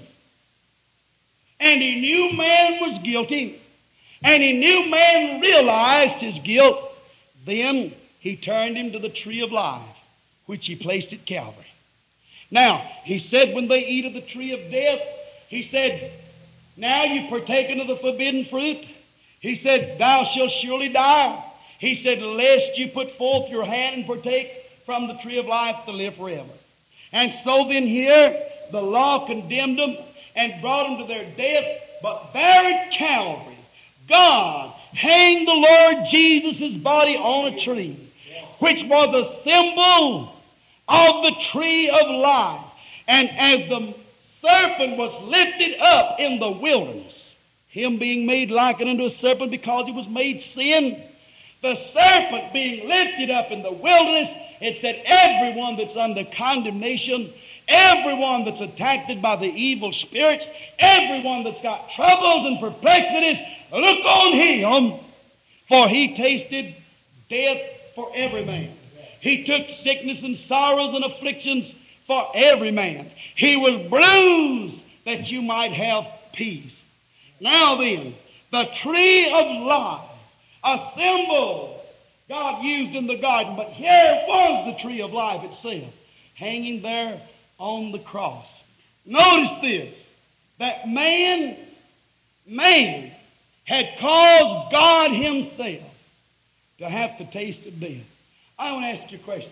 and he knew man was guilty, and he knew man realized his guilt, then he turned him to the tree of life, which he placed at Calvary. Now, he said when they eat of the tree of death, he said, now you've partaken of the forbidden fruit. He said, thou shalt surely die. He said, lest you put forth your hand and partake from the tree of life to live forever. And so then here, the law condemned them and brought them to their death. But there at Calvary, God hanged the Lord Jesus' body on a tree, which was a symbol of the tree of life. And as the serpent was lifted up in the wilderness, him being made like unto a serpent because he was made sin, the serpent being lifted up in the wilderness, it said everyone that's under condemnation, everyone that's attacked by the evil spirits, everyone that's got troubles and perplexities, look on him, for he tasted death for every man. He took sickness and sorrows and afflictions for every man. He was bruised that you might have peace. Now then, the tree of life, a symbol God used in the garden, but here was the tree of life itself, hanging there on the cross. Notice this, that man, man had caused God himself to have to taste of death. I want to ask you a question.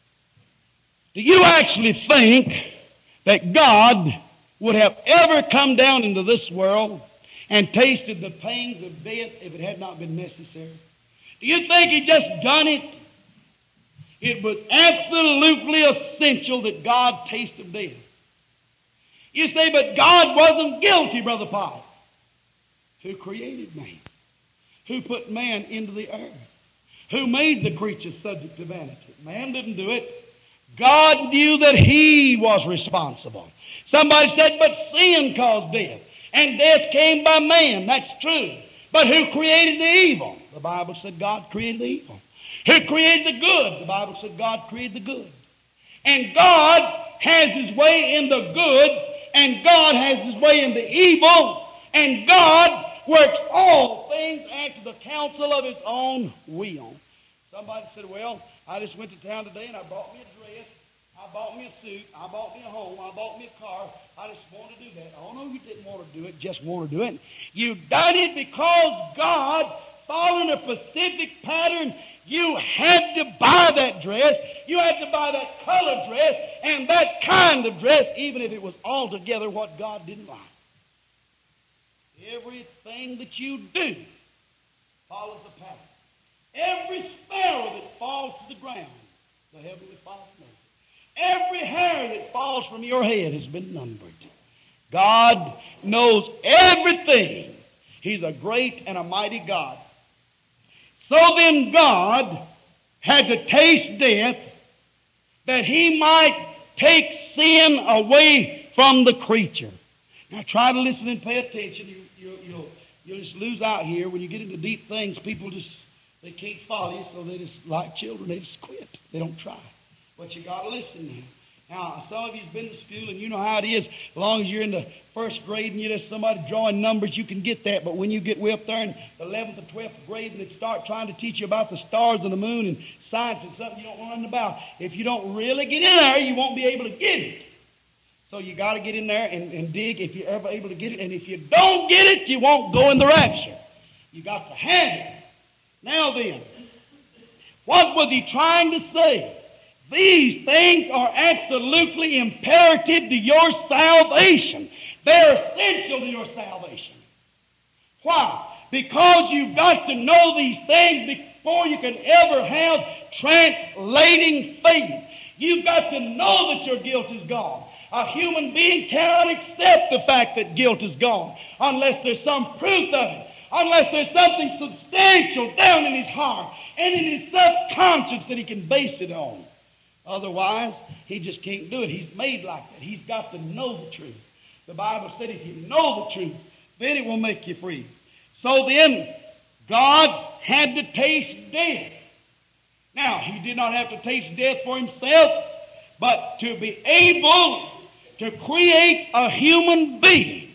Do you actually think that God would have ever come down into this world and tasted the pangs of death if it had not been necessary? Do you think he just done it? It was absolutely essential that God tasted death. You say, but God wasn't guilty, Brother Paul. Who created man? Who put man into the earth? Who made the creature subject to vanity? Man didn't do it. God knew that he was responsible. Somebody said, but sin caused death, and death came by man. That's true. But who created the evil? The Bible said God created the evil. Who created the good? The Bible said God created the good. And God has his way in the good, and God has his way in the evil, and God works all things after the counsel of his own will. Somebody said, well, I just went to town today and I bought me a dress, I bought me a suit, I bought me a home, I bought me a car. I just wanted to do that. Oh, no, you didn't want to do it, just want to do it. You done it because God, following a specific pattern, you had to buy that dress, you had to buy that color dress, and that kind of dress, even if it was altogether what God didn't like. Everything that you do follows the pattern. Every sparrow that falls to the ground, the Heavenly Father knows it. Every hair that falls from your head has been numbered. God knows everything. He's a great and a mighty God. So then God had to taste death that he might take sin away from the creature. Now try to listen and pay attention. You, you, you'll, you'll just lose out here. When you get into deep things, people just, they can't follow you, so they just, like children, they just quit. They don't try. But you got to listen now. Now, some of you have been to school, and you know how it is. As long as you're in the first grade and you're just somebody drawing numbers, you can get that. But when you get way up there in the eleventh or twelfth grade and they start trying to teach you about the stars and the moon and science and something you don't know nothing about, if you don't really get in there, you won't be able to get it. So you got to get in there and, and dig if you're ever able to get it. And if you don't get it, you won't go in the rapture. You got to have it. Now then, what was he trying to say? These things are absolutely imperative to your salvation. They're essential to your salvation. Why? Because you've got to know these things before you can ever have translating faith. You've got to know that your guilt is gone. A human being cannot accept the fact that guilt is gone unless there's some proof of it, unless there's something substantial down in his heart and in his subconscious that he can base it on. Otherwise, he just can't do it. He's made like that. He's got to know the truth. The Bible said if you know the truth, then it will make you free. So then, God had to taste death. Now, he did not have to taste death for himself, but to be able to create a human being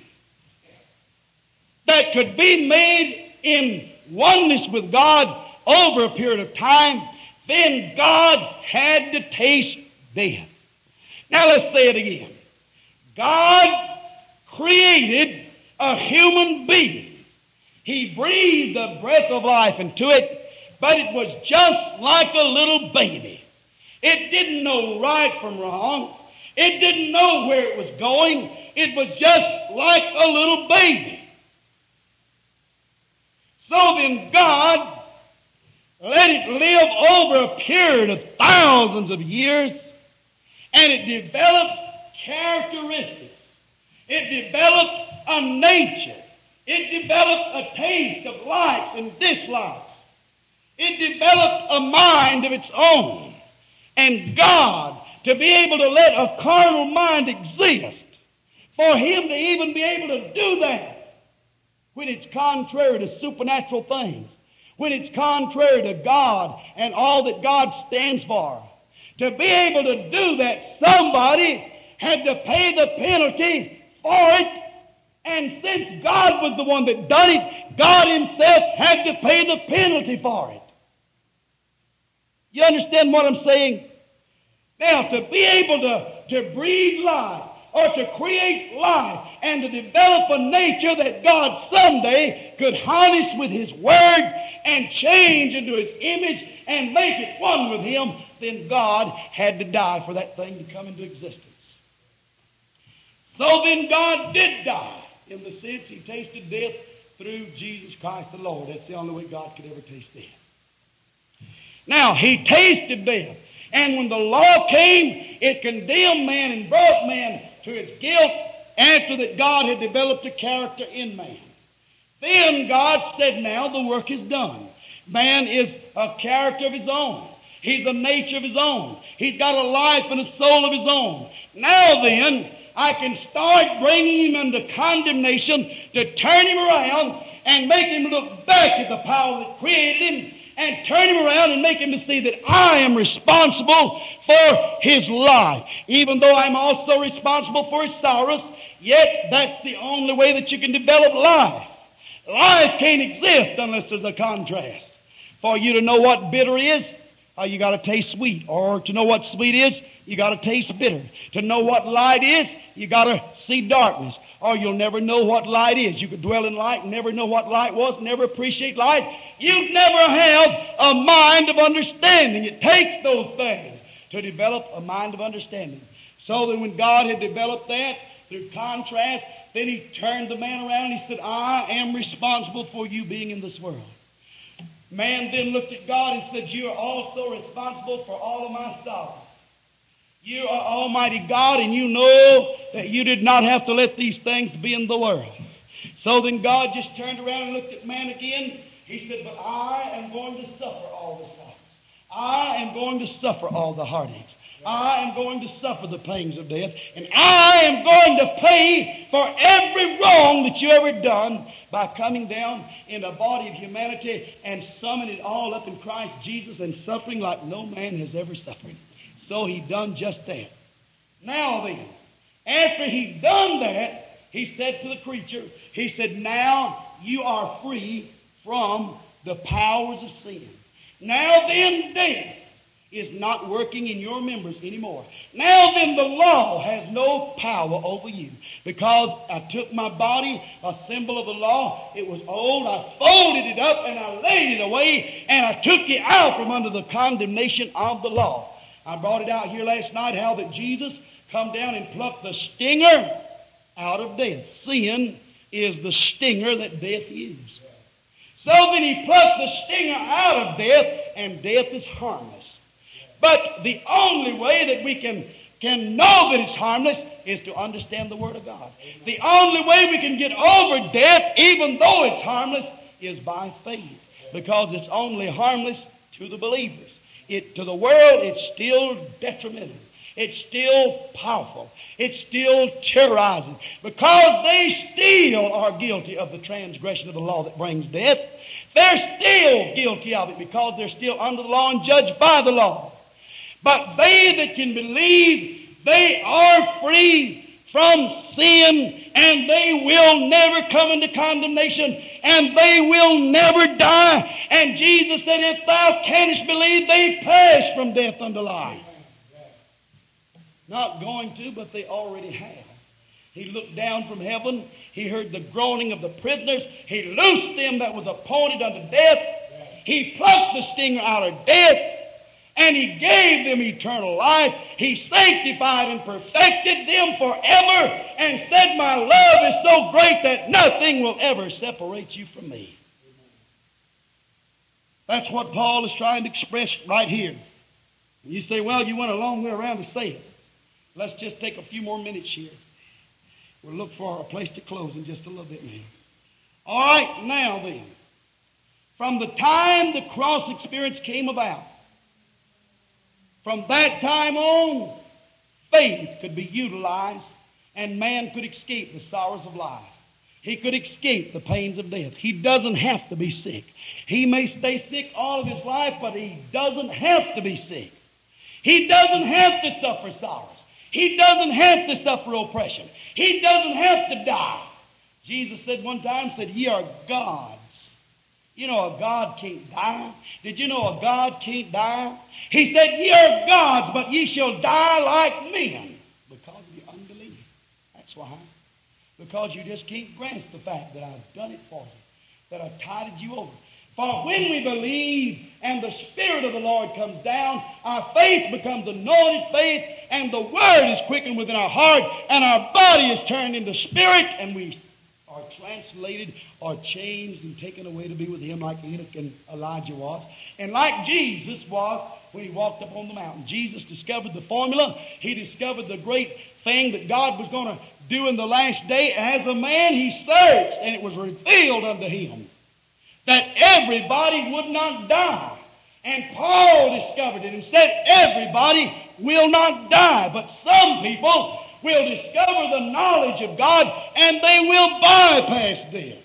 that could be made in oneness with God over a period of time, then God had to taste death. Now let's say it again. God created a human being. He breathed the breath of life into it, but it was just like a little baby. It didn't know right from wrong. It didn't know where it was going. It was just like a little baby. So then God let it live over a period of thousands of years, and it developed characteristics. It developed a nature. It developed a taste of likes and dislikes. It developed a mind of its own. And God, to be able to let a carnal mind exist, for Him to even be able to do that, when it's contrary to supernatural things, when it's contrary to God and all that God stands for, to be able to do that, somebody had to pay the penalty for it. And since God was the one that done it, God Himself had to pay the penalty for it. You understand what I'm saying? Now, to be able to, to breathe life, or to create life, and to develop a nature that God someday could harness with His Word and change into His image and make it one with Him, then God had to die for that thing to come into existence. So then God did die. In the sense He tasted death through Jesus Christ the Lord. That's the only way God could ever taste death. Now, He tasted death. And when the law came, it condemned man and brought man to its guilt after that God had developed a character in man. Then God said, now the work is done. Man is a character of his own. He's a nature of his own. He's got a life and a soul of his own. Now then, I can start bringing him into condemnation to turn him around and make him look back at the power that created him and turn him around and make him to see that I am responsible for his life. Even though I'm also responsible for his sorrows, yet that's the only way that you can develop life. Life can't exist unless there's a contrast. For you to know what bitter is, Uh, you got to taste sweet. Or to know what sweet is, you got to taste bitter. To know what light is, you got to see darkness. Or you'll never know what light is. You could dwell in light and never know what light was, never appreciate light. You'd never have a mind of understanding. It takes those things to develop a mind of understanding. So that when God had developed that through contrast, then He turned the man around and He said, I am responsible for you being in this world. Man then looked at God and said, you are also responsible for all of my sorrows. You are Almighty God, and you know that you did not have to let these things be in the world. So then God just turned around and looked at man again. He said, but I am going to suffer all the sorrows. I am going to suffer all the heartaches. I am going to suffer the pangs of death. And I am going to pay for every wrong that you ever done by coming down in the body of humanity and summing it all up in Christ Jesus and suffering like no man has ever suffered. So He done just that. Now then, after He done that, He said to the creature, He said, now you are free from the powers of sin. Now then, death is not working in your members anymore. Now then, the law has no power over you. Because I took my body, a symbol of the law. It was old. I folded it up and I laid it away. And I took it out from under the condemnation of the law. I brought it out here last night, how that Jesus come down and plucked the stinger out of death. Sin is the stinger that death used. So then He plucked the stinger out of death, and death is harmless. But the only way that we can, can know that it's harmless is to understand the Word of God. The only way we can get over death, even though it's harmless, is by faith. Because it's only harmless to the believers. it to the world, it's still detrimental. It's still powerful. It's still terrorizing. Because they still are guilty of the transgression of the law that brings death. They're still guilty of it because they're still under the law and judged by the law. But they that can believe, they are free from sin, and they will never come into condemnation, and they will never die. And Jesus said, if thou canst believe, they perish from death unto life. Not going to, but they already have. He looked down from heaven. He heard the groaning of the prisoners. He loosed them that was appointed unto death. He plucked the stinger out of death. And He gave them eternal life. He sanctified and perfected them forever. And said, my love is so great that nothing will ever separate you from me. That's what Paul is trying to express right here. You say, well, you went a long way around to say it. Let's just take a few more minutes here. We'll look for a place to close in just a little bit now. All right, now then. From the time the cross experience came about, from that time on, faith could be utilized and man could escape the sorrows of life. He could escape the pains of death. He doesn't have to be sick. He may stay sick all of his life, but he doesn't have to be sick. He doesn't have to suffer sorrows. He doesn't have to suffer oppression. He doesn't have to die. Jesus said one time, said, ye are gods. You know a God can't die. Did you know a God can't die? He said, ye are gods, but ye shall die like men. Because of your unbelief. That's why. Because you just can't grasp the fact that I've done it for you. That I've tided you over. For when we believe and the Spirit of the Lord comes down, our faith becomes anointed faith, and the Word is quickened within our heart, and our body is turned into spirit, and we are translated or changed and taken away to be with Him like Enoch and Elijah was. And like Jesus was when He walked up on the mountain. Jesus discovered the formula. He discovered the great thing that God was going to do in the last day. As a man, He searched, and it was revealed unto Him that everybody would not die. And Paul discovered it and said everybody will not die, but some people will discover the knowledge of God and they will bypass death.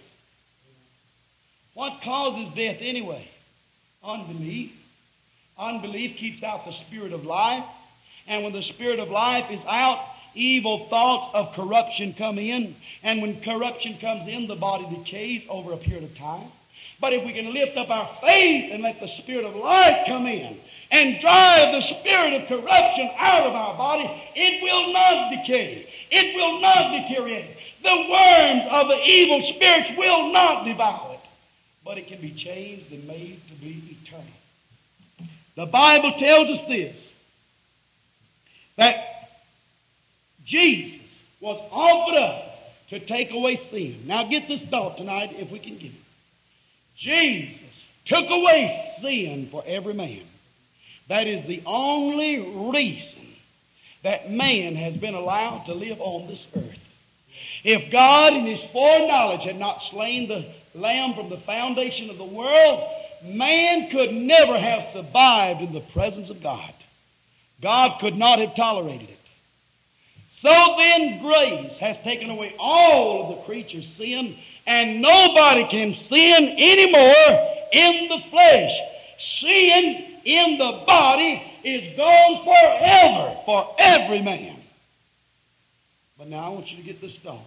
What causes death anyway? Unbelief. Unbelief keeps out the spirit of life. And when the spirit of life is out, evil thoughts of corruption come in. And when corruption comes in, the body decays over a period of time. But if we can lift up our faith and let the Spirit of life come in and drive the spirit of corruption out of our body, it will not decay. It will not deteriorate. The worms of the evil spirits will not devour it. But it can be changed and made to be eternal. The Bible tells us this, that Jesus was offered up to take away sin. Now get this thought tonight if we can get it. Jesus took away sin for every man. That is the only reason that man has been allowed to live on this earth. If God in His foreknowledge had not slain the Lamb from the foundation of the world, man could never have survived in the presence of God. God could not have tolerated it. So then grace has taken away all of the creature's sin, and nobody can sin anymore in the flesh. Sin in the body is gone forever for every man. But now I want you to get this thought.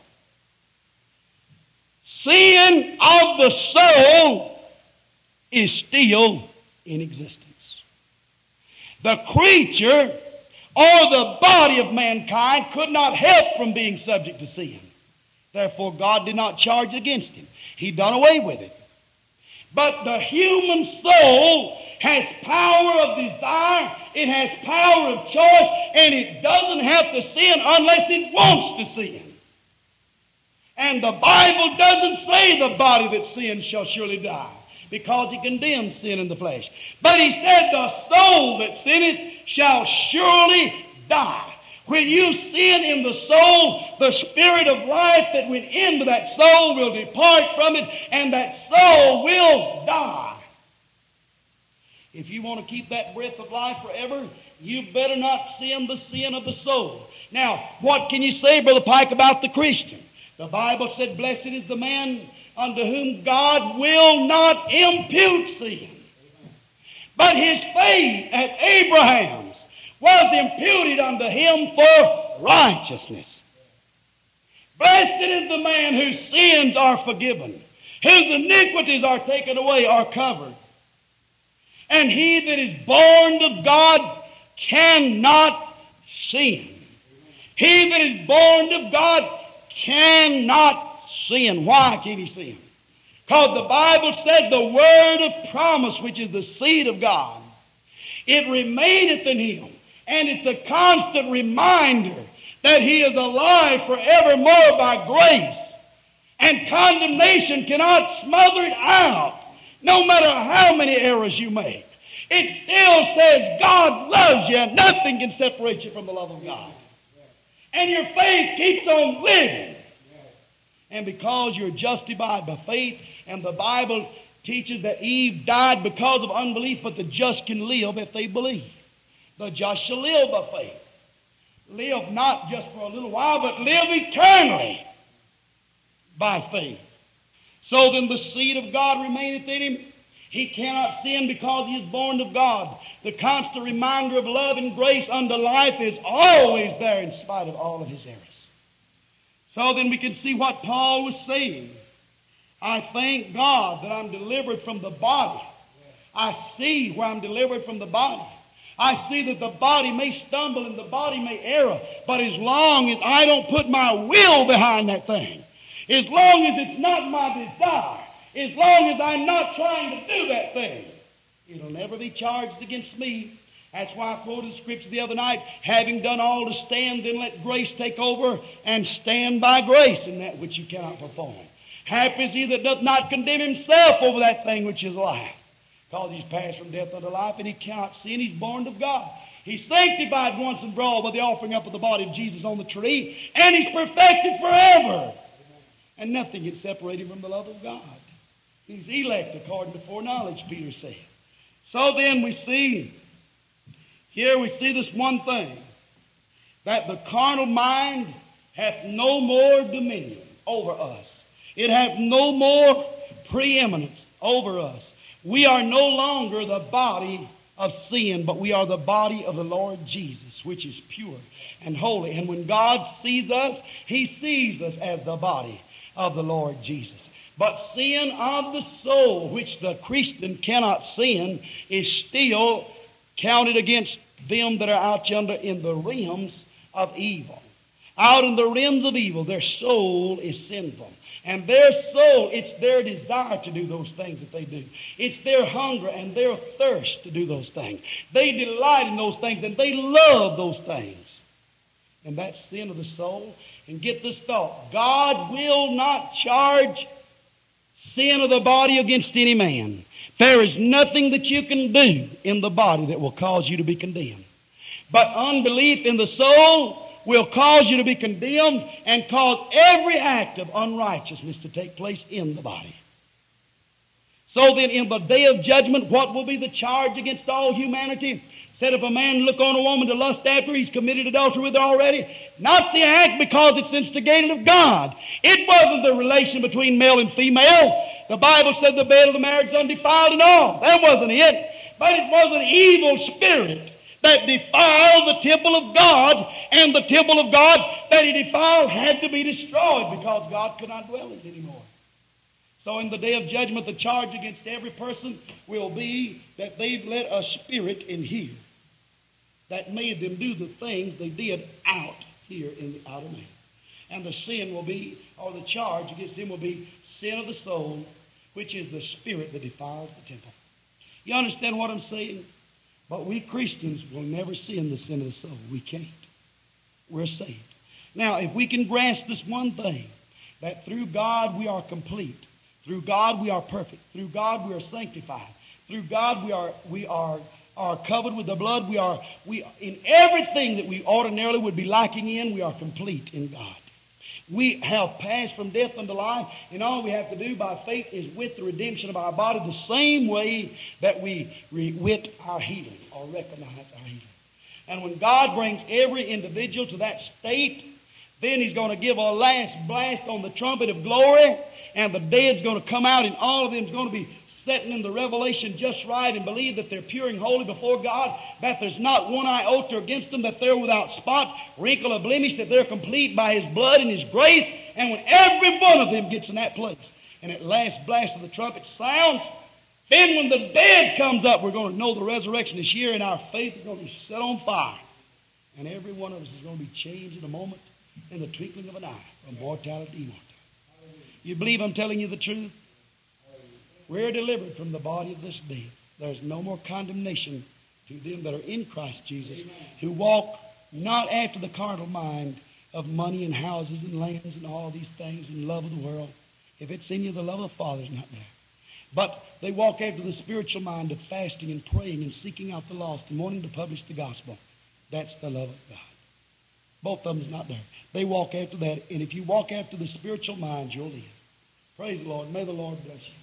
Sin of the soul is still in existence. The creature or the body of mankind could not help from being subject to sin. Therefore, God did not charge against him. He done away with it. But the human soul has power of desire, it has power of choice, and it doesn't have to sin unless it wants to sin. And the Bible doesn't say the body that sins shall surely die, because He condemns sin in the flesh. But He said the soul that sinneth shall surely die. When you sin in the soul, the spirit of life that went into that soul will depart from it, and that soul will die. If you want to keep that breath of life forever, you better not sin the sin of the soul. Now, what can you say, Brother Pike, about the Christian? The Bible said, blessed is the man unto whom God will not impute sin. But his faith, as Abraham's, was imputed unto him for righteousness. Blessed is the man whose sins are forgiven, whose iniquities are taken away, are covered. And he that is born of God cannot sin. He that is born of God cannot sin. Why can he sin? Because the Bible said the word of promise, which is the seed of God, it remaineth in him. And it's a constant reminder that he is alive forevermore by grace. And condemnation cannot smother it out, no matter how many errors you make. It still says God loves you and nothing can separate you from the love of God. And your faith keeps on living. And because you're justified by faith, and the Bible teaches that Eve died because of unbelief, but the just can live if they believe. The just shall live by faith. Live not just for a little while, but live eternally by faith. So then the seed of God remaineth in him. He cannot sin because he is born of God. The constant reminder of love and grace unto life is always there in spite of all of his errors. So then we can see what Paul was saying. I thank God that I'm delivered from the body. I see where I'm delivered from the body. I see that the body may stumble and the body may err, but as long as I don't put my will behind that thing, as long as it's not my desire, as long as I'm not trying to do that thing, it'll never be charged against me. That's why I quoted Scripture the other night, having done all to stand, then let grace take over and stand by grace in that which you cannot perform. Happy is he that doth not condemn himself over that thing which is life, because he's passed from death unto life, and he cannot sin. He's born of God. He's sanctified once and for all by the offering up of the body of Jesus on the tree, and he's perfected forever. And nothing can separate him from the love of God. He's elect according to foreknowledge, Peter said. So then we see, here we see this one thing, that the carnal mind hath no more dominion over us. It hath no more preeminence over us. We are no longer the body of sin, but we are the body of the Lord Jesus, which is pure and holy. And when God sees us, he sees us as the body of the Lord Jesus. But sin of the soul, which the Christian cannot sin, is still counted against them that are out yonder in the realms of evil. Out in the realms of evil, their soul is sinful. And their soul, it's their desire to do those things that they do. It's their hunger and their thirst to do those things. They delight in those things and they love those things. And that's sin of the soul. And get this thought, God will not charge sin of the body against any man. There is nothing that you can do in the body that will cause you to be condemned. But unbelief in the soul will cause you to be condemned and cause every act of unrighteousness to take place in the body. So then in the day of judgment, what will be the charge against all humanity? Said if a man look on a woman to lust after, he's committed adultery with her already. Not the act because it's instigated of God. It wasn't the relation between male and female. The Bible said the bed of the marriage is undefiled and all. That wasn't it. But it was an evil spirit that defiled the temple of God, and the temple of God that he defiled had to be destroyed because God could not dwell in it anymore. So in the day of judgment, the charge against every person will be that they've let a spirit in here that made them do the things they did out here in the outer man. And the sin will be, or the charge against them will be sin of the soul, which is the spirit that defiles the temple. You understand what I'm saying? But we Christians will never sin the sin of the soul. We can't. We're saved. Now, if we can grasp this one thing, that through God we are complete. Through God we are perfect. Through God we are sanctified. Through God we are we are are covered with the blood. We are we in everything that we ordinarily would be lacking in, we are complete in God. We have passed from death unto life, and all we have to do by faith is with the redemption of our body the same way that we re- wit our healing or recognize our healing. And when God brings every individual to that state, then He's going to give a last blast on the trumpet of glory, and the dead's going to come out, and all of them's going to be sitting in the revelation just right and believe that they're pure and holy before God, that there's not one iota against them, that they're without spot, wrinkle, or blemish, that they're complete by His blood and His grace. And when every one of them gets in that place, and at last blast of the trumpet sounds, then when the dead comes up, we're going to know the resurrection is here, and our faith is going to be set on fire. And every one of us is going to be changed in a moment, in the twinkling of an eye, from mortality to immortality. You believe I'm telling you the truth? We're delivered from the body of this death. There's no more condemnation to them that are in Christ Jesus, who walk not after the carnal mind of money and houses and lands and all these things and love of the world. If it's in you, the love of the Father is not there. But they walk after the spiritual mind of fasting and praying and seeking out the lost and wanting to publish the gospel. That's the love of God. Both of them is not there. They walk after that, and if you walk after the spiritual mind, you'll live. Praise the Lord. May the Lord bless you.